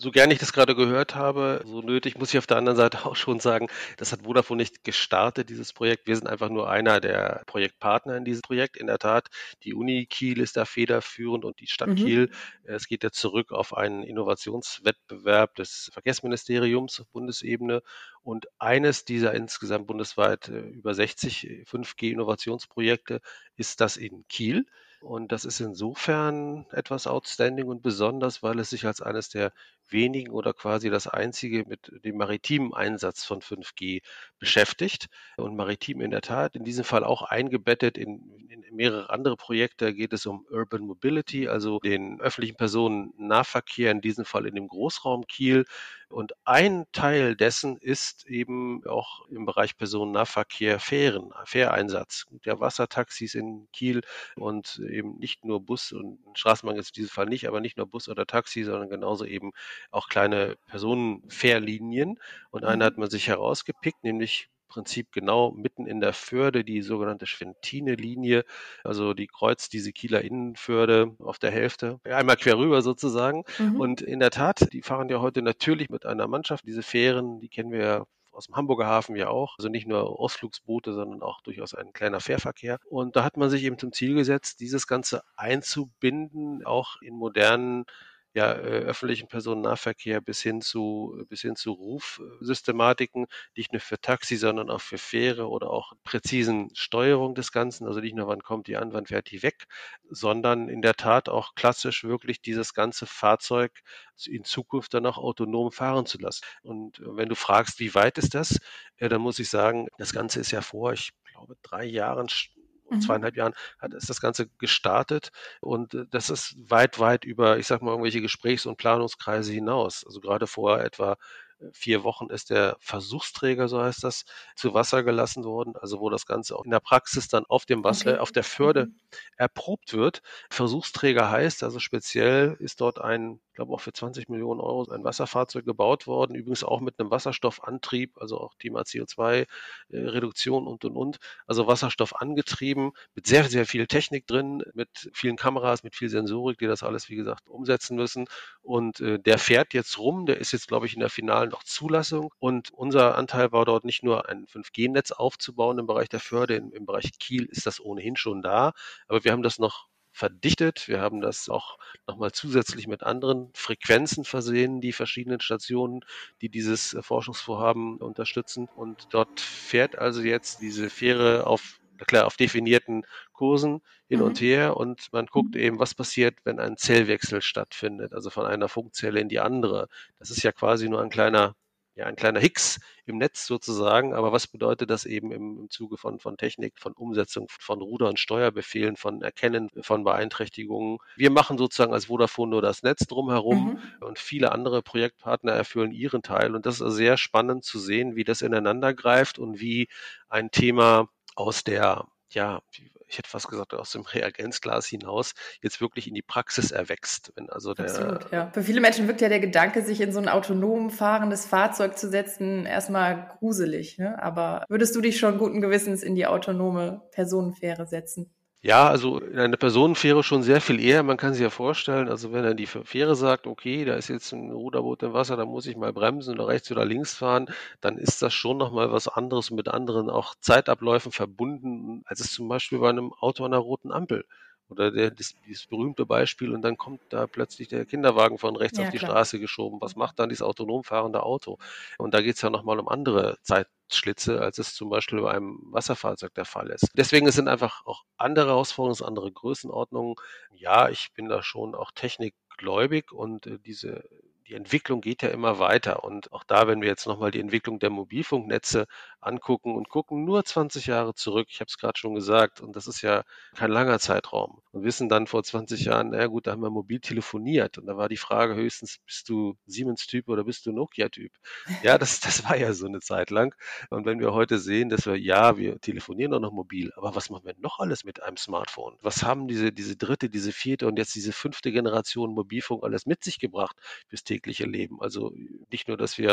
So gern ich das gerade gehört habe, so nötig muss ich auf der anderen Seite auch schon sagen, das hat Vodafone nicht gestartet, dieses Projekt. Wir sind einfach nur einer der Projektpartner in diesem Projekt. In der Tat, die Uni Kiel ist da federführend und die Stadt Kiel. Mhm. Es geht ja zurück auf einen Innovationswettbewerb des Verkehrsministeriums auf Bundesebene. Und eines dieser insgesamt bundesweit äh, über sechzig fünf G-Innovationsprojekte ist das in Kiel. Und das ist insofern etwas outstanding und besonders, weil es sich als eines der wenigen oder quasi das einzige mit dem maritimen Einsatz von fünf G beschäftigt. Und maritim in der Tat, in diesem Fall auch eingebettet in, in mehrere andere Projekte. Da geht es um Urban Mobility, also den öffentlichen Personennahverkehr, in diesem Fall in dem Großraum Kiel. Und ein Teil dessen ist eben auch im Bereich Personennahverkehr Fähren, Fähreinsatz der Wassertaxis in Kiel und eben nicht nur Bus und Straßenbahn jetzt in diesem Fall nicht, aber nicht nur Bus oder Taxi, sondern genauso eben auch kleine Personenfährlinien. Und eine hat Mhm. man sich herausgepickt, nämlich im Prinzip genau mitten in der Förde die sogenannte Schwentine-Linie, also die kreuzt diese Kieler Innenförde auf der Hälfte, einmal quer rüber sozusagen. Mhm. Und in der Tat, die fahren ja heute natürlich mit einer Mannschaft. Diese Fähren, die kennen wir ja aus dem Hamburger Hafen ja auch. Also nicht nur Ausflugsboote, sondern auch durchaus ein kleiner Fährverkehr. Und da hat man sich eben zum Ziel gesetzt, dieses Ganze einzubinden, auch in modernen ja, äh, öffentlichen Personennahverkehr bis hin zu, bis hin zu Rufsystematiken, nicht nur für Taxi, sondern auch für Fähre oder auch präzisen Steuerung des Ganzen. Also nicht nur, wann kommt die an, wann fährt die weg, sondern in der Tat auch klassisch wirklich dieses ganze Fahrzeug in Zukunft dann auch autonom fahren zu lassen. Und äh, wenn du fragst, wie weit ist das, ja, dann muss ich sagen, das Ganze ist ja vor, ich glaube, drei Jahren, Mhm. zweieinhalb Jahren hat, ist das Ganze gestartet. Und äh, das ist weit, weit über, ich sag mal, irgendwelche Gesprächs- und Planungskreise hinaus. Also gerade vor etwa äh, vier Wochen ist der Versuchsträger, so heißt das, zu Wasser gelassen worden. Also wo das Ganze auch in der Praxis dann auf dem Wasser, äh, Okay. auf der Förde Mhm. erprobt wird. Versuchsträger heißt, also speziell ist dort ein, ich glaube auch für zwanzig Millionen Euro ein Wasserfahrzeug gebaut worden, übrigens auch mit einem Wasserstoffantrieb, also auch Thema C O zwei Reduktion und und und, also Wasserstoff angetrieben, mit sehr, sehr viel Technik drin, mit vielen Kameras, mit viel Sensorik, die das alles, wie gesagt, umsetzen müssen. Und äh, der fährt jetzt rum, der ist jetzt, glaube ich, in der finalen noch Zulassung. Und unser Anteil war dort nicht nur ein fünf G-Netz aufzubauen im Bereich der Förde, im, im Bereich Kiel ist das ohnehin schon da, aber wir haben das noch verdichtet. Wir haben das auch nochmal zusätzlich mit anderen Frequenzen versehen, die verschiedenen Stationen, die dieses äh, Forschungsvorhaben unterstützen. Und dort fährt also jetzt diese Fähre auf, na klar, auf definierten Kursen hin und Mhm. her und man guckt eben, was passiert, wenn ein Zellwechsel stattfindet, also von einer Funkzelle in die andere. Das ist ja quasi nur ein kleiner ja, ein kleiner Hicks im Netz sozusagen. Aber was bedeutet das eben im, im Zuge von, von Technik, von Umsetzung von Ruder- und Steuerbefehlen, von Erkennen von Beeinträchtigungen? Wir machen sozusagen als Vodafone nur das Netz drumherum Mhm. und viele andere Projektpartner erfüllen ihren Teil. Und das ist sehr spannend zu sehen, wie das ineinander greift und wie ein Thema aus der, ja, ich hätte fast gesagt, aus dem Reagenzglas hinaus jetzt wirklich in die Praxis erwächst. Wenn also Absolut, der ja. Für viele Menschen wirkt ja der Gedanke, sich in so ein autonom fahrendes Fahrzeug zu setzen, erstmal gruselig, ne? Aber würdest du dich schon guten Gewissens in die autonome Personenfähre setzen? Ja, also in einer Personenfähre schon sehr viel eher. Man kann sich ja vorstellen, also wenn dann die Fähre sagt, okay, da ist jetzt ein Ruderboot im Wasser, da muss ich mal bremsen oder rechts oder links fahren, dann ist das schon nochmal was anderes und mit anderen auch Zeitabläufen verbunden, als es zum Beispiel bei einem Auto an einer roten Ampel oder der, das, dieses berühmte Beispiel und dann kommt da plötzlich der Kinderwagen von rechts auf Ja, die klar. Straße geschoben. Was macht dann dieses autonom fahrende Auto? Und da geht es ja nochmal um andere Zeitschlitze, als es zum Beispiel bei einem Wasserfahrzeug der Fall ist. Deswegen es sind einfach auch andere Herausforderungen, es sind andere Größenordnungen. Ja, ich bin da schon auch technikgläubig und äh, diese die Entwicklung geht ja immer weiter. Und auch da, wenn wir jetzt nochmal die Entwicklung der Mobilfunknetze angucken und gucken nur zwanzig Jahre zurück, ich habe es gerade schon gesagt, und das ist ja kein langer Zeitraum. Und wissen dann vor zwanzig Jahren, na gut, da haben wir mobil telefoniert. Und da war die Frage höchstens, bist du Siemens-Typ oder bist du Nokia-Typ? Ja, das, das war ja so eine Zeit lang. Und wenn wir heute sehen, dass wir, ja, wir telefonieren auch noch mobil, aber was machen wir noch alles mit einem Smartphone? Was haben diese, diese dritte, diese vierte und jetzt diese fünfte Generation Mobilfunk alles mit sich gebracht fürs tägliche Leben? Also nicht nur, dass wir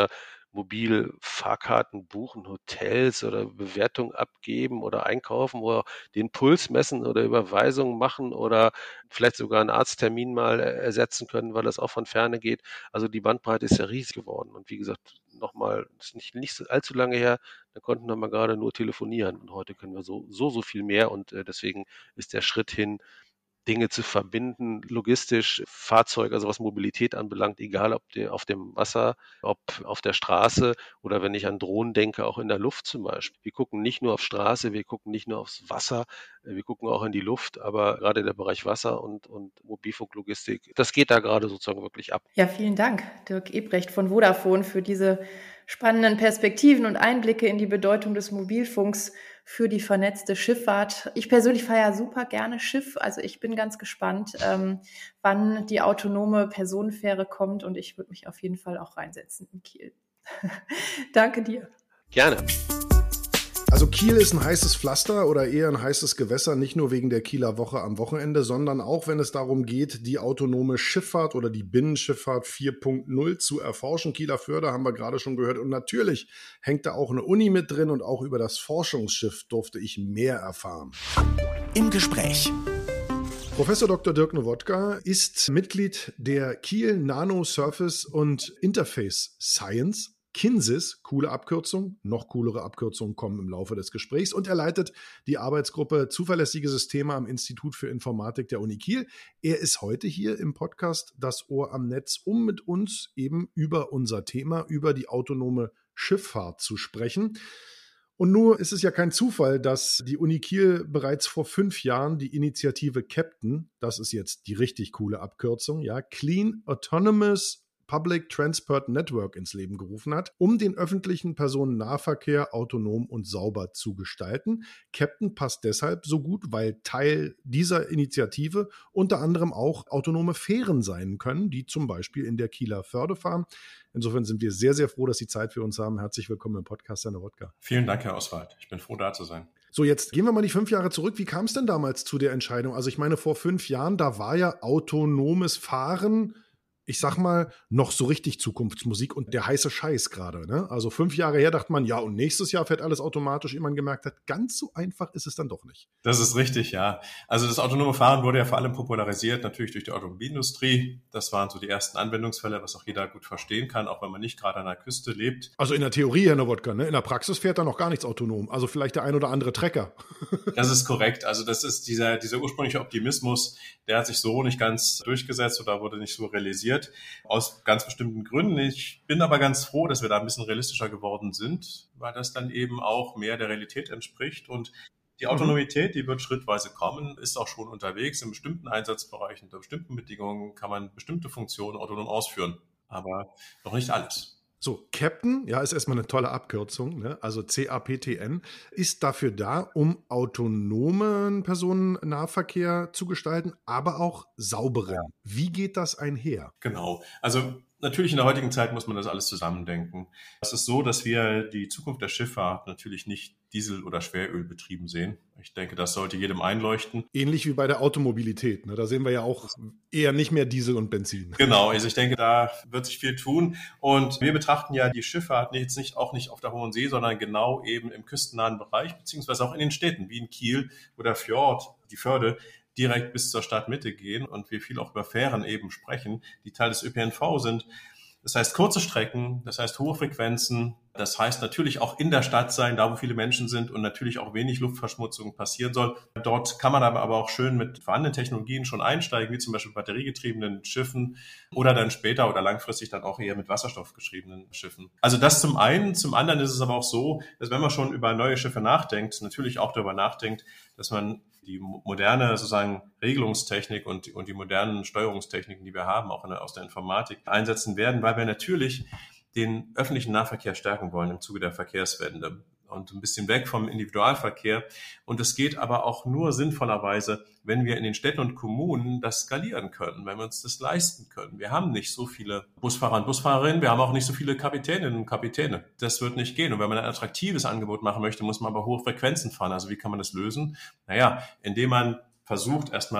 mobil Fahrkarten buchen, Hotels oder Bewertungen abgeben oder einkaufen oder den Puls messen oder Überweisungen machen oder vielleicht sogar einen Arzttermin mal ersetzen können, weil das auch von Ferne geht. Also die Bandbreite ist ja riesig geworden. Und wie gesagt, nochmal, das ist nicht, nicht so allzu lange her, da konnten wir mal gerade nur telefonieren. Und heute können wir so, so, so viel mehr. Und äh, deswegen ist der Schritt hin, Dinge zu verbinden, logistisch, Fahrzeuge, also was Mobilität anbelangt, egal ob die, auf dem Wasser, ob auf der Straße oder wenn ich an Drohnen denke, auch in der Luft zum Beispiel. Wir gucken nicht nur auf Straße, wir gucken nicht nur aufs Wasser, wir gucken auch in die Luft, aber gerade der Bereich Wasser und, und Mobilfunklogistik, das geht da gerade sozusagen wirklich ab. Ja, vielen Dank, Dirk Ebrecht von Vodafone, für diese spannenden Perspektiven und Einblicke in die Bedeutung des Mobilfunks für die vernetzte Schifffahrt. Ich persönlich fahre ja super gerne Schiff, also ich bin ganz gespannt, ähm, wann die autonome Personenfähre kommt und ich würde mich auf jeden Fall auch reinsetzen in Kiel. Danke dir. Gerne. Also Kiel ist ein heißes Pflaster oder eher ein heißes Gewässer, nicht nur wegen der Kieler Woche am Wochenende, sondern auch, wenn es darum geht, die autonome Schifffahrt oder die Binnenschifffahrt vier Punkt null zu erforschen. Kieler Förde haben wir gerade schon gehört. Und natürlich hängt da auch eine Uni mit drin und auch über das Forschungsschiff durfte ich mehr erfahren. Im Gespräch. Professor Doktor Dirk Nowodka ist Mitglied der Kiel Nano Surface und Interface Science. KINSYS, coole Abkürzung, noch coolere Abkürzungen kommen im Laufe des Gesprächs, und er leitet die Arbeitsgruppe Zuverlässige Systeme am Institut für Informatik der Uni Kiel. Er ist heute hier im Podcast Das Ohr am Netz, um mit uns eben über unser Thema, über die autonome Schifffahrt zu sprechen. Und nur ist es ja kein Zufall, dass die Uni Kiel bereits vor fünf Jahren die Initiative CAPTAIN, das ist jetzt die richtig coole Abkürzung, ja, Clean Autonomous Public Transport Network ins Leben gerufen hat, um den öffentlichen Personennahverkehr autonom und sauber zu gestalten. CAPTAIN passt deshalb so gut, weil Teil dieser Initiative unter anderem auch autonome Fähren sein können, die zum Beispiel in der Kieler Förde fahren. Insofern sind wir sehr, sehr froh, dass Sie Zeit für uns haben. Herzlich willkommen im Podcast, Herr Nowodka. Vielen Dank, Herr Oswald. Ich bin froh, da zu sein. So, jetzt gehen wir mal die fünf Jahre zurück. Wie kam es denn damals zu der Entscheidung? Also ich meine, vor fünf Jahren, da war ja autonomes Fahren, ich sag mal, noch so richtig Zukunftsmusik und der heiße Scheiß gerade. Ne? Also fünf Jahre her dachte man, ja, und nächstes Jahr fährt alles automatisch, ehe man gemerkt hat, ganz so einfach ist es dann doch nicht. Das ist richtig, ja. Also das autonome Fahren wurde ja vor allem popularisiert, natürlich durch die Automobilindustrie. Das waren so die ersten Anwendungsfälle, was auch jeder gut verstehen kann, auch wenn man nicht gerade an der Küste lebt. Also in der Theorie, Herr Nowodka, ne? In der Praxis fährt da noch gar nichts autonom. Also vielleicht der ein oder andere Trecker. Das ist korrekt. Also das ist dieser, dieser ursprüngliche Optimismus, der hat sich so nicht ganz durchgesetzt oder wurde nicht so realisiert. Aus ganz bestimmten Gründen. Ich bin aber ganz froh, dass wir da ein bisschen realistischer geworden sind, weil das dann eben auch mehr der Realität entspricht. Und die Autonomität, die wird schrittweise kommen, ist auch schon unterwegs. In bestimmten Einsatzbereichen, unter bestimmten Bedingungen kann man bestimmte Funktionen autonom ausführen, aber noch nicht alles. So, CAPTAIN, ja, ist erstmal eine tolle Abkürzung, ne? Also C A P T N, ist dafür da, um autonomen Personennahverkehr zu gestalten, aber auch sauberen. Ja. Wie geht das einher? Genau, also natürlich in der heutigen Zeit muss man das alles zusammendenken. Es ist so, dass wir die Zukunft der Schifffahrt natürlich nicht Diesel- oder Schweröl betrieben sehen. Ich denke, das sollte jedem einleuchten. Ähnlich wie bei der Automobilität, ne? Da sehen wir ja auch eher nicht mehr Diesel und Benzin. Genau, also ich denke, da wird sich viel tun. Und wir betrachten ja die Schifffahrt jetzt nicht, auch nicht auf der hohen See, sondern genau eben im küstennahen Bereich, beziehungsweise auch in den Städten, wie in Kiel, wo der Fjord, die Förde, direkt bis zur Stadtmitte gehen und wir viel auch über Fähren eben sprechen, die Teil des Ö P N V sind. Das heißt kurze Strecken, das heißt hohe Frequenzen, das heißt natürlich auch in der Stadt sein, da wo viele Menschen sind und natürlich auch wenig Luftverschmutzung passieren soll. Dort kann man aber auch schön mit vorhandenen Technologien schon einsteigen, wie zum Beispiel batteriegetriebenen Schiffen oder dann später oder langfristig dann auch eher mit wasserstoffgetriebenen Schiffen. Also das zum einen. Zum anderen ist es aber auch so, dass wenn man schon über neue Schiffe nachdenkt, natürlich auch darüber nachdenkt, dass man die moderne sozusagen Regelungstechnik und, und die modernen Steuerungstechniken, die wir haben, auch in der, aus der Informatik, einsetzen werden, weil wir natürlich den öffentlichen Nahverkehr stärken wollen im Zuge der Verkehrswende und ein bisschen weg vom Individualverkehr. Und es geht aber auch nur sinnvollerweise, wenn wir in den Städten und Kommunen das skalieren können, wenn wir uns das leisten können. Wir haben nicht so viele Busfahrer und Busfahrerinnen, wir haben auch nicht so viele Kapitäninnen und Kapitäne. Das wird nicht gehen. Und wenn man ein attraktives Angebot machen möchte, muss man aber hohe Frequenzen fahren. Also wie kann man das lösen? Naja, indem man versucht, erstmal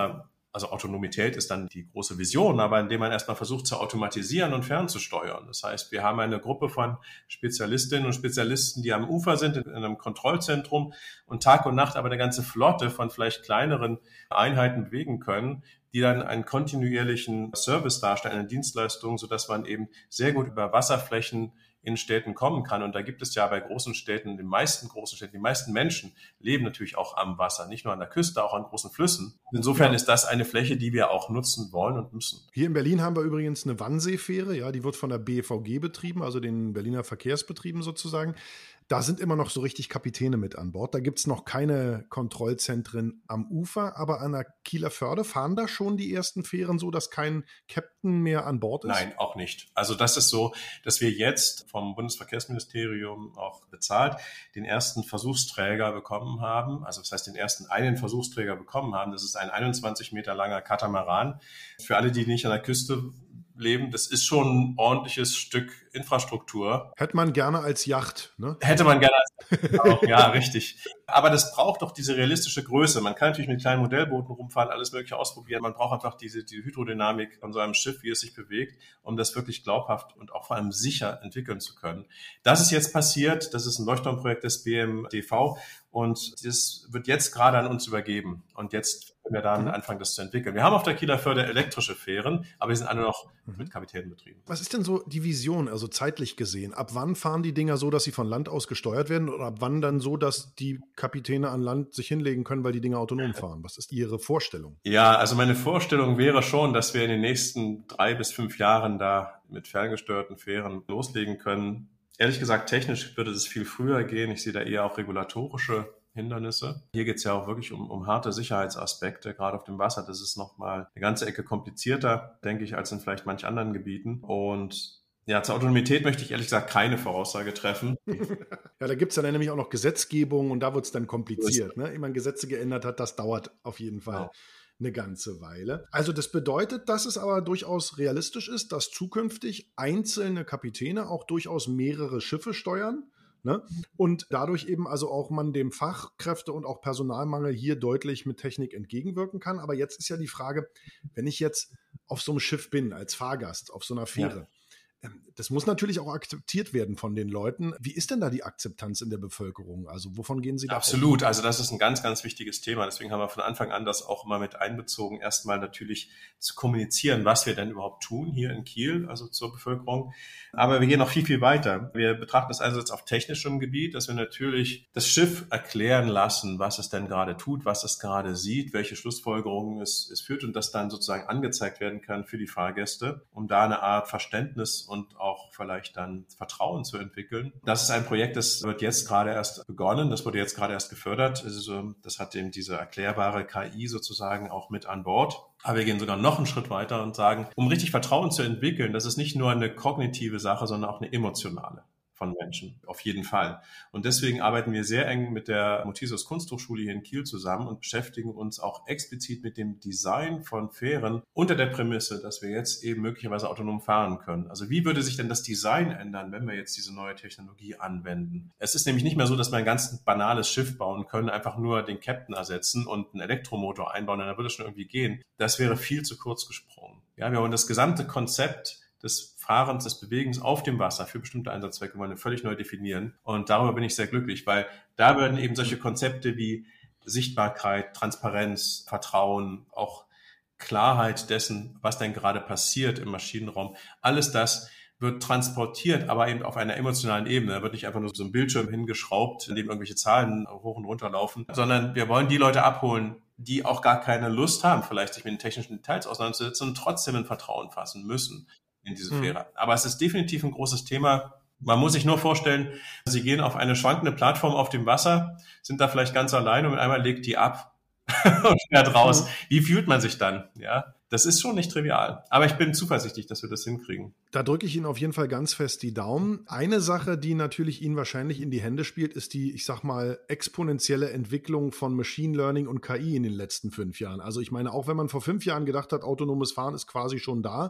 Also Autonomität ist dann die große Vision, aber indem man erstmal versucht zu automatisieren und fernzusteuern. Das heißt, wir haben eine Gruppe von Spezialistinnen und Spezialisten, die am Ufer sind, in einem Kontrollzentrum und Tag und Nacht aber eine ganze Flotte von vielleicht kleineren Einheiten bewegen können, die dann einen kontinuierlichen Service darstellen, eine Dienstleistung, sodass man eben sehr gut über Wasserflächen in Städten kommen kann. Und da gibt es ja bei großen Städten, den meisten großen Städten, die meisten Menschen leben natürlich auch am Wasser, nicht nur an der Küste, auch an großen Flüssen. Insofern ist das eine Fläche, die wir auch nutzen wollen und müssen. Hier in Berlin haben wir übrigens eine Wannseefähre, ja, die wird von der B E V G betrieben, also den Berliner Verkehrsbetrieben sozusagen. Da sind immer noch so richtig Kapitäne mit an Bord. Da gibt es noch keine Kontrollzentren am Ufer, aber an der Kieler Förde fahren da schon die ersten Fähren so, dass kein Captain mehr an Bord ist? Nein, auch nicht. Also das ist so, dass wir jetzt vom Bundesverkehrsministerium auch bezahlt den ersten Versuchsträger bekommen haben. Also das heißt, den ersten einen Versuchsträger bekommen haben. Das ist ein einundzwanzig Meter langer Katamaran. Für alle, die nicht an der Küste leben, das ist schon ein ordentliches Stück Infrastruktur. Hätte man gerne als Yacht, ne? Hätte man gerne als Yacht auch, ja, richtig. Aber das braucht doch diese realistische Größe. Man kann natürlich mit kleinen Modellbooten rumfahren, alles Mögliche ausprobieren. Man braucht einfach diese, die Hydrodynamik von so einem Schiff, wie es sich bewegt, um das wirklich glaubhaft und auch vor allem sicher entwickeln zu können. Das ist jetzt passiert. Das ist ein Leuchtturmprojekt des B M D V und das wird jetzt gerade an uns übergeben. Und jetzt können wir dann anfangen, das zu entwickeln. Wir haben auf der Kieler Förde elektrische Fähren, aber die sind alle noch mit Kapitänen betrieben. Was ist denn so die Vision, also zeitlich gesehen? Ab wann fahren die Dinger so, dass sie von Land aus gesteuert werden oder ab wann dann so, dass die Kapitäne an Land sich hinlegen können, weil die Dinger autonom fahren? Was ist Ihre Vorstellung? Ja, also meine Vorstellung wäre schon, dass wir in den nächsten drei bis fünf Jahren da mit ferngesteuerten Fähren loslegen können. Ehrlich gesagt, technisch würde es viel früher gehen. Ich sehe da eher auch regulatorische Hindernisse. Hier geht es ja auch wirklich um, um harte Sicherheitsaspekte, gerade auf dem Wasser. Das ist nochmal eine ganze Ecke komplizierter, denke ich, als in vielleicht manch anderen Gebieten. Und ja, zur Autonomität möchte ich ehrlich gesagt keine Voraussage treffen. Ja, da gibt es dann nämlich auch noch Gesetzgebung und da wird es dann kompliziert. Ne? Ehe man Gesetze geändert hat, das dauert auf jeden Fall. Wow. Eine ganze Weile. Also das bedeutet, dass es aber durchaus realistisch ist, dass zukünftig einzelne Kapitäne auch durchaus mehrere Schiffe steuern, ne? Und dadurch eben also auch man dem Fachkräfte- und auch Personalmangel hier deutlich mit Technik entgegenwirken kann. Aber jetzt ist ja die Frage, wenn ich jetzt auf so einem Schiff bin, als Fahrgast, auf so einer Fähre, ja. Das muss natürlich auch akzeptiert werden von den Leuten. Wie ist denn da die Akzeptanz in der Bevölkerung? Also wovon gehen Sie da Absolut. Auf? Also das ist ein ganz, ganz wichtiges Thema. Deswegen haben wir von Anfang an das auch immer mit einbezogen, erstmal natürlich zu kommunizieren, was wir denn überhaupt tun hier in Kiel, also zur Bevölkerung. Aber wir gehen noch viel, viel weiter. Wir betrachten das also jetzt auf technischem Gebiet, dass wir natürlich das Schiff erklären lassen, was es denn gerade tut, was es gerade sieht, welche Schlussfolgerungen es, es führt und das dann sozusagen angezeigt werden kann für die Fahrgäste, um da eine Art Verständnis und auch vielleicht dann Vertrauen zu entwickeln. Das ist ein Projekt, das wird jetzt gerade erst begonnen, das wurde jetzt gerade erst gefördert. Also das hat eben diese erklärbare K I sozusagen auch mit an Bord. Aber wir gehen sogar noch einen Schritt weiter und sagen, um richtig Vertrauen zu entwickeln, das ist nicht nur eine kognitive Sache, sondern auch eine emotionale von Menschen, auf jeden Fall. Und deswegen arbeiten wir sehr eng mit der Motisus Kunsthochschule hier in Kiel zusammen und beschäftigen uns auch explizit mit dem Design von Fähren unter der Prämisse, dass wir jetzt eben möglicherweise autonom fahren können. Also wie würde sich denn das Design ändern, wenn wir jetzt diese neue Technologie anwenden? Es ist nämlich nicht mehr so, dass wir ein ganz banales Schiff bauen können, einfach nur den Captain ersetzen und einen Elektromotor einbauen, dann würde es schon irgendwie gehen. Das wäre viel zu kurz gesprungen. Ja, wir wollen das gesamte Konzept des Fahrens, des Bewegens auf dem Wasser für bestimmte Einsatzzwecke wollen wir völlig neu definieren. Und darüber bin ich sehr glücklich, weil da werden eben solche Konzepte wie Sichtbarkeit, Transparenz, Vertrauen, auch Klarheit dessen, was denn gerade passiert im Maschinenraum, alles das wird transportiert, aber eben auf einer emotionalen Ebene. Da wird nicht einfach nur so ein Bildschirm hingeschraubt, in dem irgendwelche Zahlen hoch und runter laufen, sondern wir wollen die Leute abholen, die auch gar keine Lust haben, vielleicht sich mit den technischen Details auseinanderzusetzen und trotzdem ein Vertrauen fassen müssen in diese Fähre. Mhm. Aber es ist definitiv ein großes Thema. Man muss sich nur vorstellen, Sie gehen auf eine schwankende Plattform auf dem Wasser, sind da vielleicht ganz allein und mit einmal legt die ab und fährt raus. Mhm. Wie fühlt man sich dann? Ja, das ist schon nicht trivial. Aber ich bin zuversichtlich, dass wir das hinkriegen. Da drücke ich Ihnen auf jeden Fall ganz fest die Daumen. Eine Sache, die natürlich Ihnen wahrscheinlich in die Hände spielt, ist die, ich sag mal, exponentielle Entwicklung von Machine Learning und K I in den letzten fünf Jahren. Also ich meine, auch wenn man vor fünf Jahren gedacht hat, autonomes Fahren ist quasi schon da,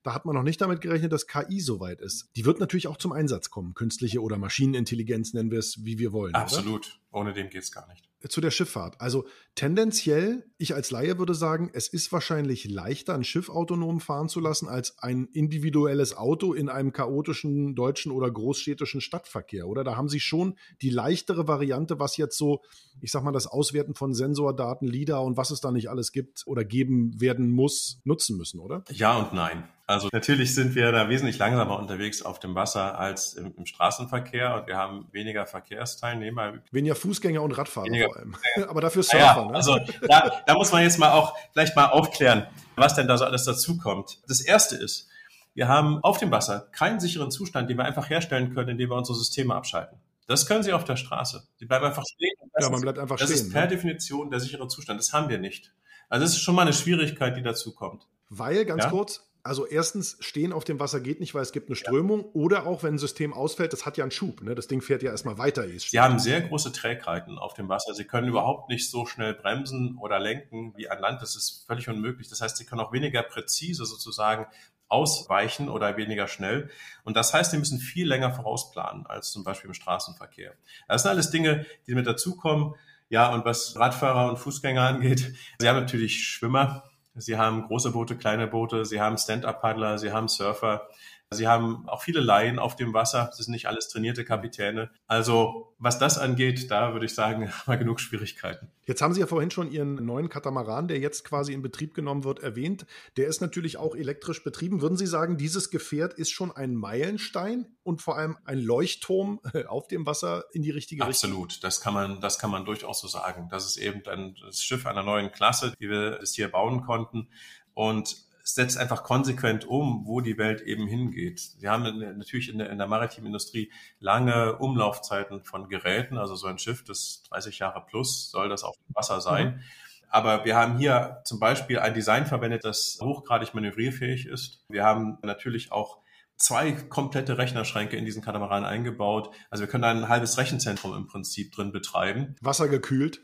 da hat man noch nicht damit gerechnet, dass K I so weit ist. Die wird natürlich auch zum Einsatz kommen. Künstliche oder Maschinenintelligenz nennen wir es, wie wir wollen. Absolut. Oder? Ohne dem geht es gar nicht. Zu der Schifffahrt. Also tendenziell, ich als Laie würde sagen, es ist wahrscheinlich leichter, ein Schiff autonom fahren zu lassen, als ein individuelles Auto in einem chaotischen deutschen oder großstädtischen Stadtverkehr, oder? Da haben Sie schon die leichtere Variante, was jetzt so, ich sag mal, das Auswerten von Sensordaten, LiDAR und was es da nicht alles gibt oder geben werden muss, nutzen müssen, oder? Ja und nein. Also natürlich sind wir da wesentlich langsamer unterwegs auf dem Wasser als im, im Straßenverkehr und wir haben weniger Verkehrsteilnehmer. Weniger Fußgänger und Radfahrer weniger vor allem. Aber dafür Surfer. Ja, ne? Also da, da muss man jetzt mal auch vielleicht mal aufklären, was denn da so alles dazukommt. Das Erste ist, wir haben auf dem Wasser keinen sicheren Zustand, den wir einfach herstellen können, indem wir unsere Systeme abschalten. Das können Sie auf der Straße. Sie bleiben einfach stehen. Ja, man bleibt einfach das stehen. Das ist per ne? Definition der sichere Zustand. Das haben wir nicht. Also das ist schon mal eine Schwierigkeit, die dazu kommt. Weil, ganz ja? kurz, also erstens, stehen auf dem Wasser geht nicht, weil es gibt eine Strömung. Ja. Oder auch, wenn ein System ausfällt, das hat ja einen Schub. Ne? Das Ding fährt ja erstmal weiter. Sie haben sehr große Trägheiten auf dem Wasser. Sie können überhaupt nicht so schnell bremsen oder lenken wie an Land. Das ist völlig unmöglich. Das heißt, Sie können auch weniger präzise sozusagen ausweichen oder weniger schnell. Und das heißt, Sie müssen viel länger vorausplanen als zum Beispiel im Straßenverkehr. Das sind alles Dinge, die mit dazukommen. Ja, und was Radfahrer und Fußgänger angeht, Sie haben natürlich Schwimmer. Sie haben große Boote, kleine Boote, Sie haben Stand-Up-Paddler, Sie haben Surfer, Sie haben auch viele Laien auf dem Wasser. Das sind nicht alles trainierte Kapitäne. Also was das angeht, da würde ich sagen, haben wir genug Schwierigkeiten. Jetzt haben Sie ja vorhin schon Ihren neuen Katamaran, der jetzt quasi in Betrieb genommen wird, erwähnt. Der ist natürlich auch elektrisch betrieben. Würden Sie sagen, dieses Gefährt ist schon ein Meilenstein und vor allem ein Leuchtturm auf dem Wasser in die richtige Richtung? Absolut, das kann man, das kann man durchaus so sagen. Das ist eben ein das Schiff einer neuen Klasse, wie wir es hier bauen konnten. Und es setzt einfach konsequent um, wo die Welt eben hingeht. Wir haben natürlich in der, in der maritimen Industrie lange Umlaufzeiten von Geräten, also so ein Schiff, das dreißig Jahre plus soll das auf dem Wasser sein. Mhm. Aber wir haben hier zum Beispiel ein Design verwendet, das hochgradig manövrierfähig ist. Wir haben natürlich auch zwei komplette Rechnerschränke in diesen Katamaran eingebaut. Also wir können ein halbes Rechenzentrum im Prinzip drin betreiben. Wassergekühlt.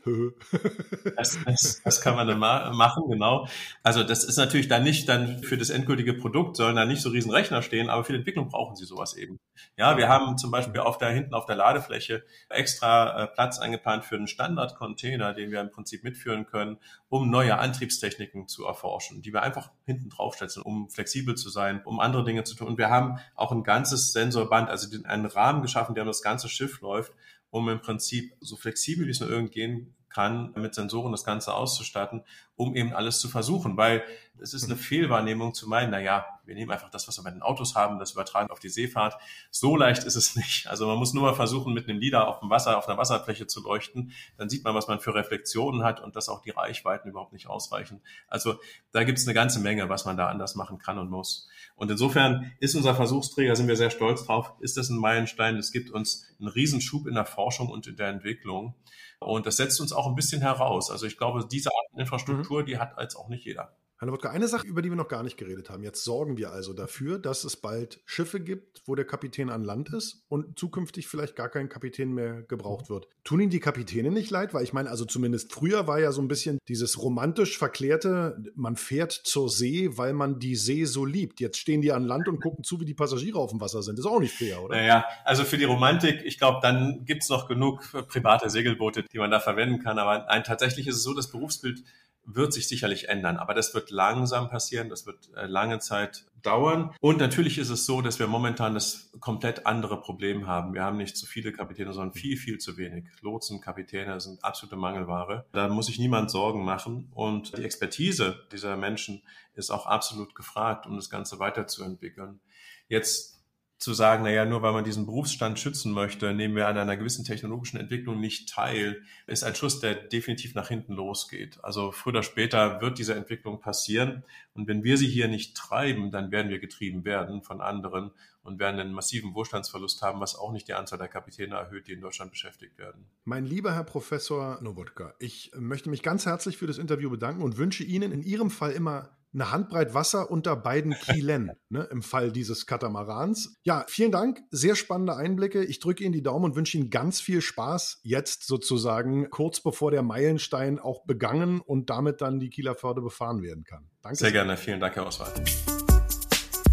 das, das, das kann man dann ma- machen, genau. Also das ist natürlich dann nicht dann für das endgültige Produkt, sollen da nicht so riesen Rechner stehen, aber für die Entwicklung brauchen sie sowas eben. Ja, wir haben zum Beispiel auf der hinten auf der Ladefläche extra äh, Platz eingeplant für einen Standard-Container, den wir im Prinzip mitführen können, um neue Antriebstechniken zu erforschen, die wir einfach hinten draufsetzen, um flexibel zu sein, um andere Dinge zu tun. Und wir haben auch ein ganzes Sensorband, also einen Rahmen geschaffen, der um das ganze Schiff läuft, um im Prinzip so flexibel wie es nur irgend gehen kann, mit Sensoren das Ganze auszustatten, um eben alles zu versuchen, weil es ist eine Fehlwahrnehmung zu meinen, na ja, wir nehmen einfach das, was wir bei den Autos haben, das übertragen auf die Seefahrt. So leicht ist es nicht. Also man muss nur mal versuchen, mit einem LiDAR auf dem Wasser, auf einer Wasserfläche zu leuchten. Dann sieht man, was man für Reflexionen hat und dass auch die Reichweiten überhaupt nicht ausreichen. Also da gibt es eine ganze Menge, was man da anders machen kann und muss. Und insofern ist unser Versuchsträger, sind wir sehr stolz drauf, ist das ein Meilenstein. Es gibt uns einen Riesenschub in der Forschung und in der Entwicklung. Und das setzt uns auch ein bisschen heraus. Also ich glaube, diese Art von Infrastruktur, mhm. die hat jetzt auch nicht jeder. Herr Nowotka, eine Sache, über die wir noch gar nicht geredet haben. Jetzt sorgen wir also dafür, dass es bald Schiffe gibt, wo der Kapitän an Land ist und zukünftig vielleicht gar kein Kapitän mehr gebraucht wird. Tun Ihnen die Kapitäne nicht leid? Weil ich meine, also zumindest früher war ja so ein bisschen dieses romantisch verklärte, man fährt zur See, weil man die See so liebt. Jetzt stehen die an Land und gucken zu, wie die Passagiere auf dem Wasser sind. Das ist auch nicht fair, oder? Naja, also für die Romantik, ich glaube, dann gibt's noch genug private Segelboote, die man da verwenden kann. Aber nein, tatsächlich ist es so, das Berufsbild wird sich sicherlich ändern, aber das wird langsam passieren, das wird äh, lange Zeit dauern. Und natürlich ist es so, dass wir momentan das komplett andere Problem haben. Wir haben nicht zu viele Kapitäne, sondern viel, viel zu wenig. Lotsen, Kapitäne sind absolute Mangelware. Da muss sich niemand Sorgen machen. Und die Expertise dieser Menschen ist auch absolut gefragt, um das Ganze weiterzuentwickeln. Jetzt zu sagen, naja, nur weil man diesen Berufsstand schützen möchte, nehmen wir an einer gewissen technologischen Entwicklung nicht teil, ist ein Schuss, der definitiv nach hinten losgeht. Also früher oder später wird diese Entwicklung passieren. Und wenn wir sie hier nicht treiben, dann werden wir getrieben werden von anderen und werden einen massiven Wohlstandsverlust haben, was auch nicht die Anzahl der Kapitäne erhöht, die in Deutschland beschäftigt werden. Mein lieber Herr Professor Nowotka, ich möchte mich ganz herzlich für das Interview bedanken und wünsche Ihnen in Ihrem Fall immer eine Handbreit Wasser unter beiden Kielen, ne, im Fall dieses Katamarans. Ja, vielen Dank, sehr spannende Einblicke. Ich drücke Ihnen die Daumen und wünsche Ihnen ganz viel Spaß jetzt sozusagen, kurz bevor der Meilenstein auch begangen und damit dann die Kieler Förde befahren werden kann. Danke sehr, sehr gerne, vielen Dank, Herr Oswald.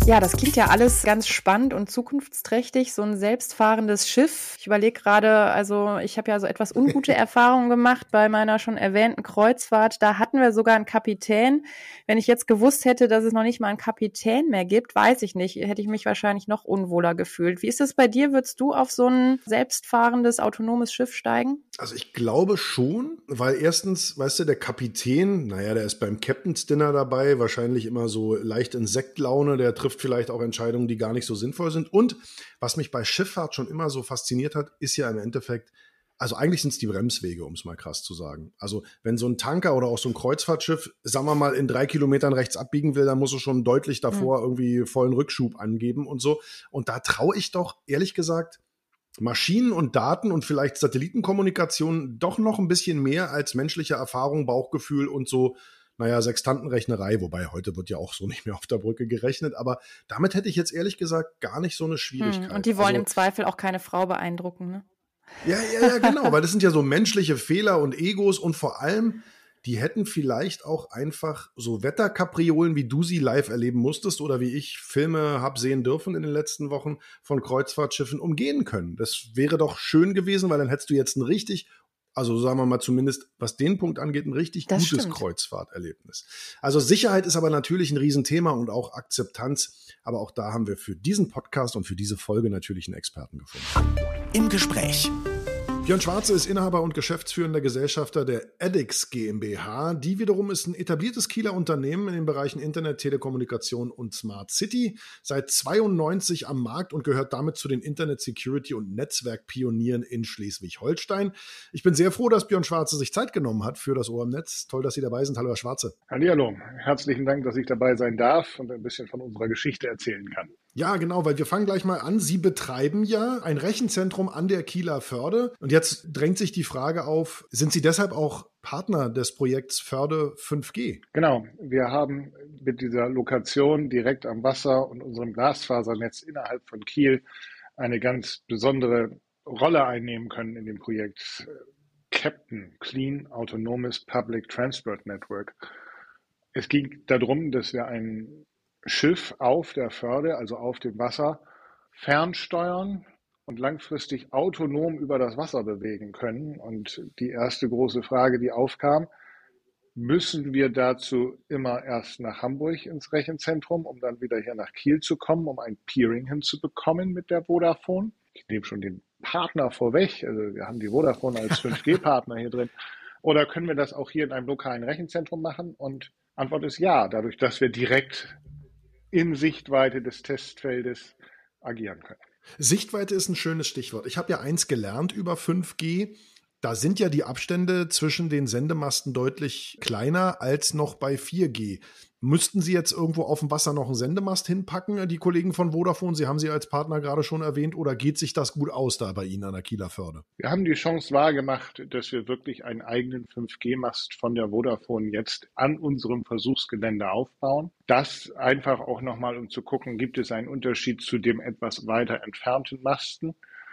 Ja, das klingt ja alles ganz spannend und zukunftsträchtig, so ein selbstfahrendes Schiff. Ich überlege gerade, also ich habe ja so etwas ungute Erfahrungen gemacht bei meiner schon erwähnten Kreuzfahrt. Da hatten wir sogar einen Kapitän. Wenn ich jetzt gewusst hätte, dass es noch nicht mal einen Kapitän mehr gibt, weiß ich nicht, hätte ich mich wahrscheinlich noch unwohler gefühlt. Wie ist das bei dir? Würdest du auf so ein selbstfahrendes, autonomes Schiff steigen? Also ich glaube schon, weil erstens, weißt du, der Kapitän, naja, der ist beim Captain's Dinner dabei, wahrscheinlich immer so leicht in Sektlaune, der trifft vielleicht auch Entscheidungen, die gar nicht so sinnvoll sind. Und was mich bei Schifffahrt schon immer so fasziniert hat, ist ja im Endeffekt, also eigentlich sind es die Bremswege, um es mal krass zu sagen. Also wenn so ein Tanker oder auch so ein Kreuzfahrtschiff, sagen wir mal, in drei Kilometern rechts abbiegen will, dann muss es schon deutlich davor mhm. irgendwie vollen Rückschub angeben und so. Und da traue ich doch, ehrlich gesagt, Maschinen und Daten und vielleicht Satellitenkommunikation doch noch ein bisschen mehr als menschliche Erfahrung, Bauchgefühl und so, naja, Sextantenrechnerei, wobei heute wird ja auch so nicht mehr auf der Brücke gerechnet, aber damit hätte ich jetzt ehrlich gesagt gar nicht so eine Schwierigkeit. Hm, und die wollen also, im Zweifel auch keine Frau beeindrucken, ne? Ja, ja, ja, genau, weil das sind ja so menschliche Fehler und Egos und vor allem, die hätten vielleicht auch einfach so Wetterkapriolen, wie du sie live erleben musstest oder wie ich Filme hab sehen dürfen in den letzten Wochen von Kreuzfahrtschiffen umgehen können. Das wäre doch schön gewesen, weil dann hättest du jetzt ein richtig, also sagen wir mal zumindest, was den Punkt angeht, ein richtig Das gutes stimmt. Kreuzfahrterlebnis. Also Sicherheit ist aber natürlich ein Riesenthema und auch Akzeptanz. Aber auch da haben wir für diesen Podcast und für diese Folge natürlich einen Experten gefunden. Im Gespräch. Björn Schwarze ist Inhaber und geschäftsführender Gesellschafter der Eddix GmbH. Die wiederum ist ein etabliertes Kieler Unternehmen in den Bereichen Internet, Telekommunikation und Smart City. Seit zweiundneunzig am Markt und gehört damit zu den Internet Security und Netzwerkpionieren in Schleswig-Holstein. Ich bin sehr froh, dass Björn Schwarze sich Zeit genommen hat für das Ohr im Netz. Toll, dass Sie dabei sind. Hallo, Herr Schwarze. Hallihallo. Herzlichen Dank, dass ich dabei sein darf und ein bisschen von unserer Geschichte erzählen kann. Ja, genau, weil wir fangen gleich mal an. Sie betreiben ja ein Rechenzentrum an der Kieler Förde. Und jetzt drängt sich die Frage auf, sind Sie deshalb auch Partner des Projekts Förde fünf G? Genau. Wir haben mit dieser Lokation direkt am Wasser und unserem Glasfasernetz innerhalb von Kiel eine ganz besondere Rolle einnehmen können in dem Projekt Captain, Clean Autonomous Public Transport Network. Es ging darum, dass wir ein Schiff auf der Förde, also auf dem Wasser, fernsteuern und langfristig autonom über das Wasser bewegen können. Und die erste große Frage, die aufkam, müssen wir dazu immer erst nach Hamburg ins Rechenzentrum, um dann wieder hier nach Kiel zu kommen, um ein Peering hinzubekommen mit der Vodafone? Ich nehme schon den Partner vorweg, also wir haben die Vodafone als fünf G-Partner hier drin. Oder können wir das auch hier in einem lokalen Rechenzentrum machen? Und Antwort ist ja, dadurch, dass wir direkt in Sichtweite des Testfeldes agieren können. Sichtweite ist ein schönes Stichwort. Ich habe ja eins gelernt über fünf G. Da sind ja die Abstände zwischen den Sendemasten deutlich kleiner als noch bei vier G. Müssten Sie jetzt irgendwo auf dem Wasser noch einen Sendemast hinpacken, die Kollegen von Vodafone? Sie haben sie als Partner gerade schon erwähnt. Oder geht sich das gut aus da bei Ihnen an der Kieler Förde? Wir haben die Chance wahrgemacht, dass wir wirklich einen eigenen fünf G-Mast von der Vodafone jetzt an unserem Versuchsgelände aufbauen. Das einfach auch nochmal, um zu gucken, gibt es einen Unterschied zu dem etwas weiter entfernten Masten?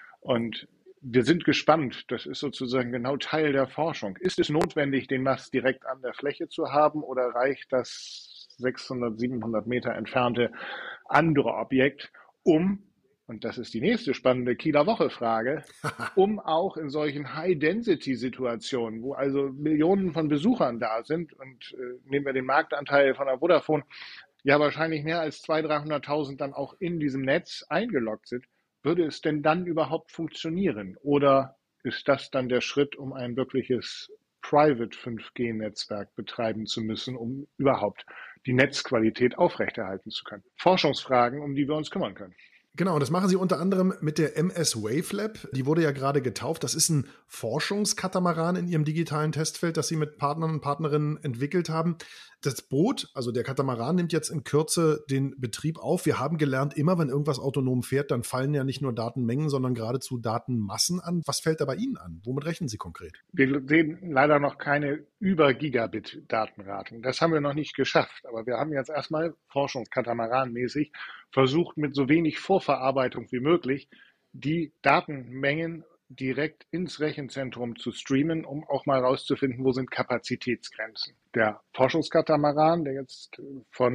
Und wir sind gespannt. Das ist sozusagen genau Teil der Forschung. Ist es notwendig, den Mast direkt an der Fläche zu haben oder reicht das sechshundert, siebenhundert Meter entfernte andere Objekt, um, und das ist die nächste spannende Kieler Woche-Frage, um auch in solchen High-Density-Situationen, wo also Millionen von Besuchern da sind und äh, nehmen wir den Marktanteil von der Vodafone, ja wahrscheinlich mehr als zweihunderttausend, dreihunderttausend dann auch in diesem Netz eingeloggt sind, würde es denn dann überhaupt funktionieren? Oder ist das dann der Schritt, um ein wirkliches Private fünf G-Netzwerk betreiben zu müssen, um überhaupt die Netzqualität aufrechterhalten zu können? Forschungsfragen, um die wir uns kümmern können. Genau, und das machen Sie unter anderem mit der M S Wavelab. Die wurde ja gerade getauft. Das ist ein Forschungskatamaran in Ihrem digitalen Testfeld, das Sie mit Partnern und Partnerinnen entwickelt haben. Das Boot, also der Katamaran, nimmt jetzt in Kürze den Betrieb auf. Wir haben gelernt, immer wenn irgendwas autonom fährt, dann fallen ja nicht nur Datenmengen, sondern geradezu Datenmassen an. Was fällt da bei Ihnen an? Womit rechnen Sie konkret? Wir sehen leider noch keine Über-Gigabit-Datenraten. Das haben wir noch nicht geschafft. Aber wir haben jetzt erstmal Forschungskatamaran-mäßig versucht, mit so wenig Vorverarbeitung wie möglich die Datenmengen direkt ins Rechenzentrum zu streamen, um auch mal rauszufinden, wo sind Kapazitätsgrenzen. Der Forschungskatamaran, der jetzt von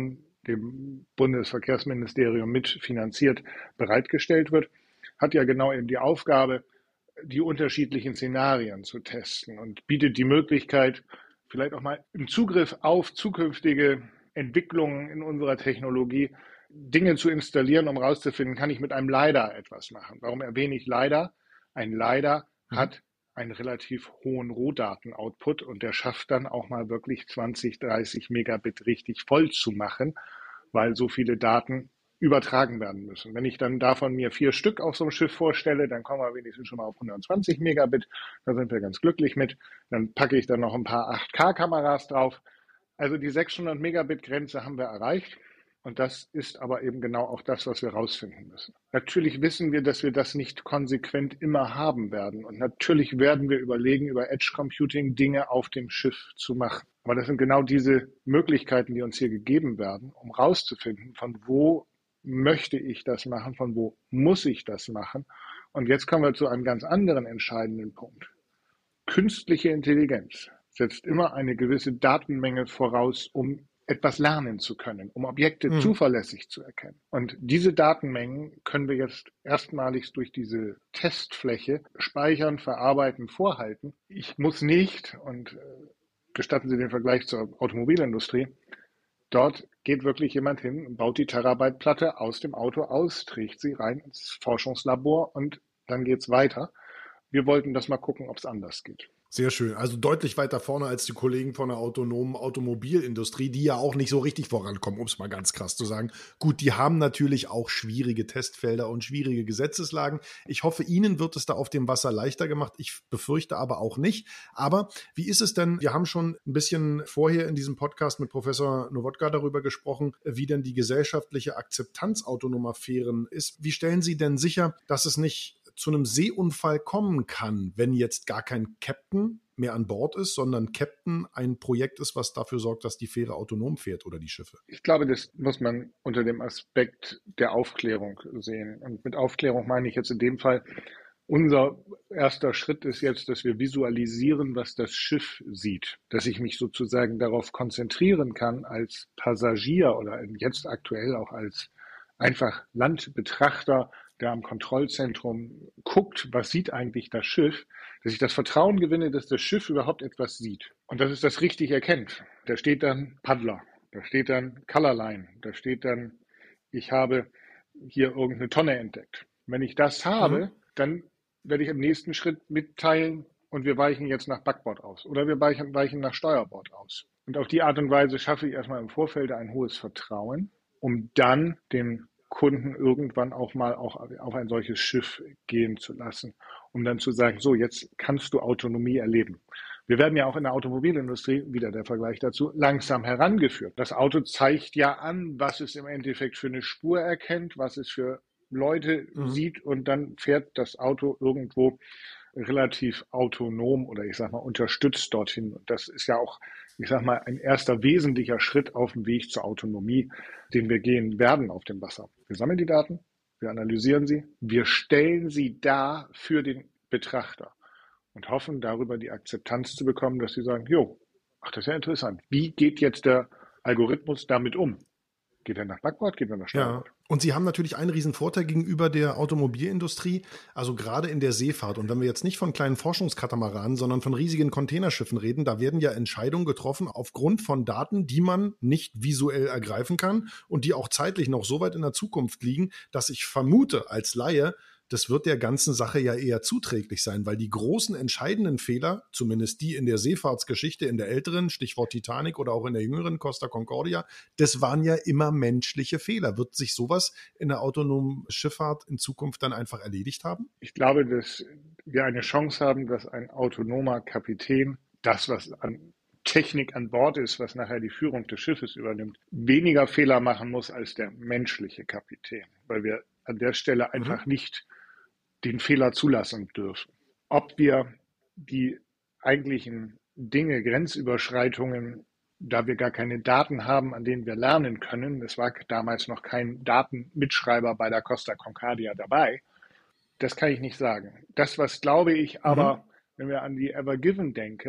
dem Bundesverkehrsministerium mitfinanziert bereitgestellt wird, hat ja genau eben die Aufgabe, die unterschiedlichen Szenarien zu testen und bietet die Möglichkeit, vielleicht auch mal im Zugriff auf zukünftige Entwicklungen in unserer Technologie Dinge zu installieren, um herauszufinden, kann ich mit einem LiDAR etwas machen. Warum erwähne ich LiDAR? Ein LiDAR mhm. hat einen relativ hohen Rohdaten-Output und der schafft dann auch mal wirklich zwanzig, dreißig Megabit richtig voll zu machen, weil so viele Daten übertragen werden müssen. Wenn ich dann davon mir vier Stück auf so einem Schiff vorstelle, dann kommen wir wenigstens schon mal auf hundertzwanzig Megabit, da sind wir ganz glücklich mit. Dann packe ich dann noch ein paar acht K Kameras drauf. Also die sechshundert Megabit Grenze haben wir erreicht. Und das ist aber eben genau auch das, was wir rausfinden müssen. Natürlich wissen wir, dass wir das nicht konsequent immer haben werden. Und natürlich werden wir überlegen, über Edge Computing Dinge auf dem Schiff zu machen. Aber das sind genau diese Möglichkeiten, die uns hier gegeben werden, um rauszufinden, von wo möchte ich das machen, von wo muss ich das machen. Und jetzt kommen wir zu einem ganz anderen entscheidenden Punkt. Künstliche Intelligenz setzt immer eine gewisse Datenmenge voraus, um etwas lernen zu können, um Objekte mhm. zuverlässig zu erkennen. Und diese Datenmengen können wir jetzt erstmalig durch diese Testfläche speichern, verarbeiten, vorhalten. Ich muss nicht, und äh, gestatten Sie den Vergleich zur Automobilindustrie, dort geht wirklich jemand hin, baut die Terabyte-Platte aus dem Auto aus, trägt sie rein ins Forschungslabor und dann geht's weiter. Wir wollten das mal gucken, ob es anders geht. Sehr schön. Also deutlich weiter vorne als die Kollegen von der autonomen Automobilindustrie, die ja auch nicht so richtig vorankommen, um es mal ganz krass zu sagen. Gut, die haben natürlich auch schwierige Testfelder und schwierige Gesetzeslagen. Ich hoffe, Ihnen wird es da auf dem Wasser leichter gemacht. Ich befürchte aber auch nicht. Aber wie ist es denn? Wir haben schon ein bisschen vorher in diesem Podcast mit Professor Nowotga darüber gesprochen, wie denn die gesellschaftliche Akzeptanz autonomer Fähren ist. Wie stellen Sie denn sicher, dass es nicht zu einem Seeunfall kommen kann, wenn jetzt gar kein Captain mehr an Bord ist, sondern Captain ein Projekt ist, was dafür sorgt, dass die Fähre autonom fährt oder die Schiffe? Ich glaube, das muss man unter dem Aspekt der Aufklärung sehen. Und mit Aufklärung meine ich jetzt in dem Fall, unser erster Schritt ist jetzt, dass wir visualisieren, was das Schiff sieht. Dass ich mich sozusagen darauf konzentrieren kann, als Passagier oder jetzt aktuell auch als einfach Landbetrachter, der am Kontrollzentrum guckt, was sieht eigentlich das Schiff, dass ich das Vertrauen gewinne, dass das Schiff überhaupt etwas sieht und dass es das richtig erkennt. Da steht dann Paddler, da steht dann Colorline, da steht dann, ich habe hier irgendeine Tonne entdeckt. Wenn ich das habe, mhm. dann werde ich im nächsten Schritt mitteilen und wir weichen jetzt nach Backbord aus oder wir weichen, weichen nach Steuerbord aus. Und auf die Art und Weise schaffe ich erstmal im Vorfeld ein hohes Vertrauen, um dann den Kunden irgendwann auch mal auch auf ein solches Schiff gehen zu lassen, um dann zu sagen, so, jetzt kannst du Autonomie erleben. Wir werden ja auch in der Automobilindustrie, wieder der Vergleich dazu, langsam herangeführt. Das Auto zeigt ja an, was es im Endeffekt für eine Spur erkennt, was es für Leute mhm. sieht und dann fährt das Auto irgendwo relativ autonom oder ich sag mal unterstützt dorthin. Und das ist ja auch, ich sag mal, ein erster wesentlicher Schritt auf dem Weg zur Autonomie, den wir gehen werden auf dem Wasser. Wir sammeln die Daten, wir analysieren sie, wir stellen sie dar für den Betrachter und hoffen darüber die Akzeptanz zu bekommen, dass sie sagen, jo, ach, das ist ja interessant. Wie geht jetzt der Algorithmus damit um? Geht er nach Backbord, geht er nach Steuerbord? Ja. Und Sie haben natürlich einen riesen Vorteil gegenüber der Automobilindustrie, also gerade in der Seefahrt. Und wenn wir jetzt nicht von kleinen Forschungskatamaranen, sondern von riesigen Containerschiffen reden, da werden ja Entscheidungen getroffen aufgrund von Daten, die man nicht visuell ergreifen kann und die auch zeitlich noch so weit in der Zukunft liegen, dass ich vermute als Laie, das wird der ganzen Sache ja eher zuträglich sein, weil die großen entscheidenden Fehler, zumindest die in der Seefahrtsgeschichte, in der älteren, Stichwort Titanic oder auch in der jüngeren Costa Concordia, das waren ja immer menschliche Fehler. Wird sich sowas in der autonomen Schifffahrt in Zukunft dann einfach erledigt haben? Ich glaube, dass wir eine Chance haben, dass ein autonomer Kapitän das, was an Technik an Bord ist, was nachher die Führung des Schiffes übernimmt, weniger Fehler machen muss als der menschliche Kapitän, weil wir an der Stelle einfach mhm. nicht den Fehler zulassen dürfen. Ob wir die eigentlichen Dinge, Grenzüberschreitungen, da wir gar keine Daten haben, an denen wir lernen können, es war damals noch kein Datenmitschreiber bei der Costa Concordia dabei, das kann ich nicht sagen. Das, was glaube ich aber, mhm. wenn wir an die Ever Given denken,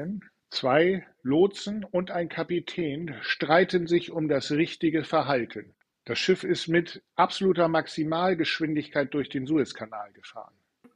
Zwei Lotsen und ein Kapitän streiten sich um das richtige Verhalten. Das Schiff ist mit absoluter Maximalgeschwindigkeit durch den Suezkanal gefahren.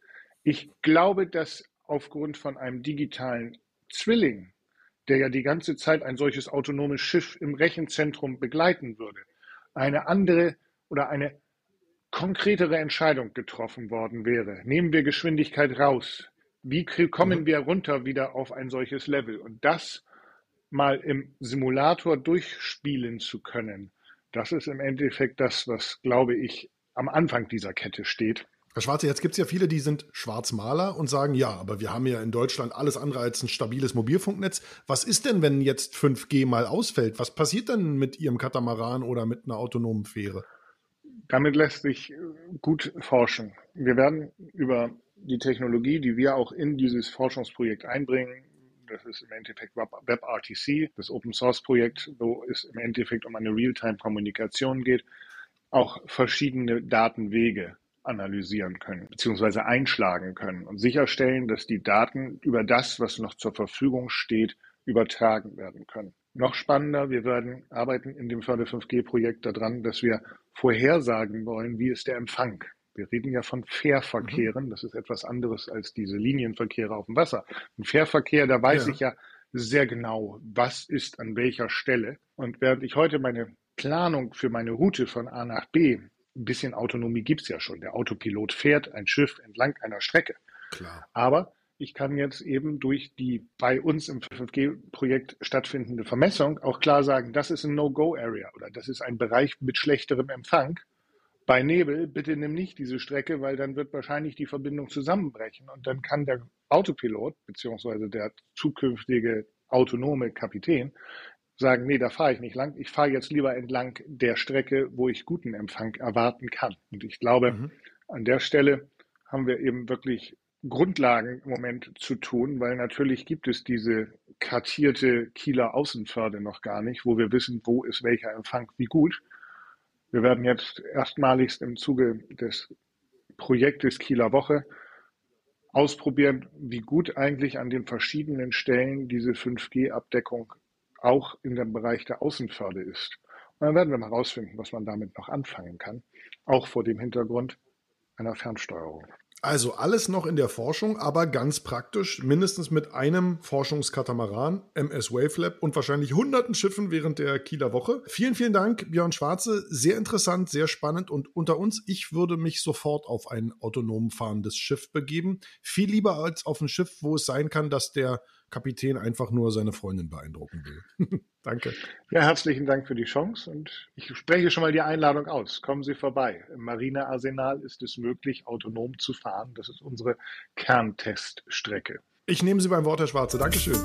Ich glaube, dass aufgrund von einem digitalen Zwilling, der ja die ganze Zeit ein solches autonomes Schiff im Rechenzentrum begleiten würde, eine andere oder eine konkretere Entscheidung getroffen worden wäre. Nehmen wir Geschwindigkeit raus. Wie kommen wir runter wieder auf ein solches Level? Und das mal im Simulator durchspielen zu können, das ist im Endeffekt das, was, glaube ich, am Anfang dieser Kette steht. Herr Schwarze, jetzt gibt es ja viele, die sind Schwarzmaler und sagen, ja, aber wir haben ja in Deutschland alles andere als ein stabiles Mobilfunknetz. Was ist denn, wenn jetzt fünf G mal ausfällt? Was passiert denn mit Ihrem Katamaran oder mit einer autonomen Fähre? Damit lässt sich gut forschen. Wir werden über die Technologie, die wir auch in dieses Forschungsprojekt einbringen, das ist im Endeffekt WebRTC, das Open-Source-Projekt, wo es im Endeffekt um eine Realtime-Kommunikation geht, auch verschiedene Datenwege analysieren können, beziehungsweise einschlagen können und sicherstellen, dass die Daten über das, was noch zur Verfügung steht, übertragen werden können. Noch spannender, wir werden arbeiten in dem Förder fünf G-Projekt daran, dass wir vorhersagen wollen, wie ist der Empfang. Wir reden ja von Fährverkehren, das ist etwas anderes als diese Linienverkehre auf dem Wasser. Ein Fährverkehr, da weiß ja. ich ja sehr genau, was ist an welcher Stelle. Und während ich heute meine Planung für meine Route von A nach B, ein bisschen Autonomie gibt's ja schon. Der Autopilot fährt ein Schiff entlang einer Strecke. Klar. Aber ich kann jetzt eben durch die bei uns im fünf G-Projekt stattfindende Vermessung auch klar sagen, das ist ein No-Go-Area oder das ist ein Bereich mit schlechterem Empfang. Bei Nebel bitte nimm nicht diese Strecke, weil dann wird wahrscheinlich die Verbindung zusammenbrechen und dann kann der Autopilot beziehungsweise der zukünftige autonome Kapitän sagen, nee, da fahre ich nicht lang, ich fahre jetzt lieber entlang der Strecke, wo ich guten Empfang erwarten kann. Und ich glaube, mhm. an der Stelle haben wir eben wirklich Grundlagen im Moment zu tun, weil natürlich gibt es diese kartierte Kieler Außenförde noch gar nicht, wo wir wissen, wo ist welcher Empfang wie gut. Wir werden jetzt erstmaligst im Zuge des Projektes Kieler Woche ausprobieren, wie gut eigentlich an den verschiedenen Stellen diese fünf G-Abdeckung auch in dem Bereich der Außenförde ist. Und dann werden wir mal herausfinden, was man damit noch anfangen kann, auch vor dem Hintergrund einer Fernsteuerung. Also alles noch in der Forschung, aber ganz praktisch, mindestens mit einem Forschungskatamaran, M S Wavelab und wahrscheinlich hunderten Schiffen während der Kieler Woche. Vielen, vielen Dank, Björn Schwarze. Sehr interessant, sehr spannend und unter uns, ich würde mich sofort auf ein autonom fahrendes Schiff begeben. Viel lieber als auf ein Schiff, wo es sein kann, dass der Kapitän einfach nur seine Freundin beeindrucken will. Danke. Ja, herzlichen Dank für die Chance und ich spreche schon mal die Einladung aus. Kommen Sie vorbei. Im Marinearsenal ist es möglich, autonom zu fahren. Das ist unsere Kernteststrecke. Ich nehme Sie beim Wort, Herr Schwarze. Dankeschön.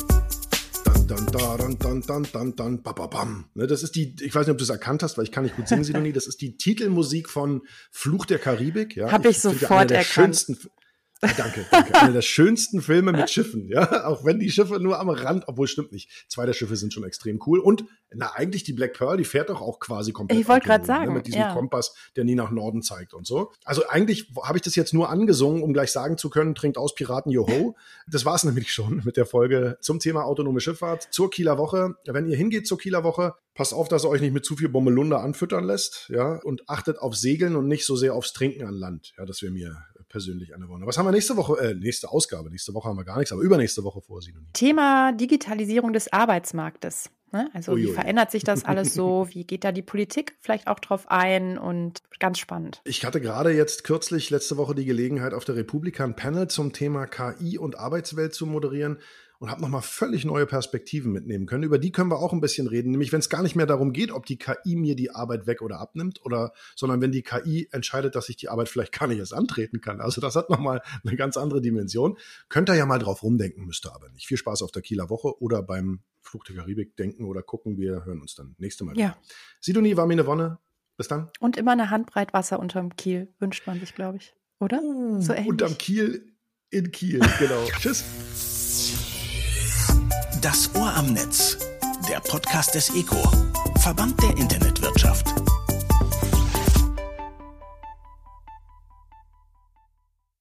Dann, dann, dann, dann, dann, dann, bababam. Das ist die, ich weiß nicht, ob du es erkannt hast, weil ich kann nicht gut singen, Sidonie. Das ist die Titelmusik von Fluch der Karibik. Ja, Habe ich, ich sofort erkannt. Schönsten, Danke, danke. Einer der schönsten Filme mit Schiffen, ja. Auch wenn die Schiffe nur am Rand, obwohl stimmt nicht. Zwei der Schiffe sind schon extrem cool. Und na, eigentlich die Black Pearl, die fährt doch auch quasi komplett. Ich wollte gerade sagen. Ne, mit diesem ja. Kompass, der nie nach Norden zeigt und so. Also eigentlich habe ich das jetzt nur angesungen, um gleich sagen zu können, trinkt aus Piraten, joho. Das war's nämlich schon mit der Folge zum Thema autonome Schifffahrt zur Kieler Woche. Wenn ihr hingeht zur Kieler Woche, passt auf, dass ihr euch nicht mit zu viel Bommelunder anfüttern lässt, ja. Und achtet auf Segeln und nicht so sehr aufs Trinken an Land. Ja, das wäre mir persönlich eine Woche. Was haben wir nächste Woche? Äh, nächste Ausgabe. Nächste Woche haben wir gar nichts, aber übernächste Woche vor, Sidonie. Thema Digitalisierung des Arbeitsmarktes. Ne? Also Uiui. Wie verändert sich das alles so? Wie geht da die Politik vielleicht auch drauf ein? Und ganz spannend. Ich hatte gerade jetzt kürzlich letzte Woche die Gelegenheit, auf der Republika ein Panel zum Thema K I und Arbeitswelt zu moderieren. Und habe nochmal völlig neue Perspektiven mitnehmen können. Über die können wir auch ein bisschen reden. Nämlich, wenn es gar nicht mehr darum geht, ob die K I mir die Arbeit weg oder abnimmt, oder, sondern wenn die K I entscheidet, dass ich die Arbeit vielleicht gar nicht erst antreten kann. Also das hat nochmal eine ganz andere Dimension. Könnt ihr ja mal drauf rumdenken, müsst ihr aber nicht. Viel Spaß auf der Kieler Woche oder beim Fluch der Karibik denken oder gucken. Wir hören uns dann nächste Mal wieder. Ja. Sidonie, war mir eine Wonne. Bis dann. Und immer eine Handbreit Wasser unterm Kiel wünscht man sich, glaube ich. Oder? Uh, so ähnlich. Unterm Kiel in Kiel, genau. Tschüss. Das Ohr am Netz, der Podcast des E C O, Verband der Internetwirtschaft.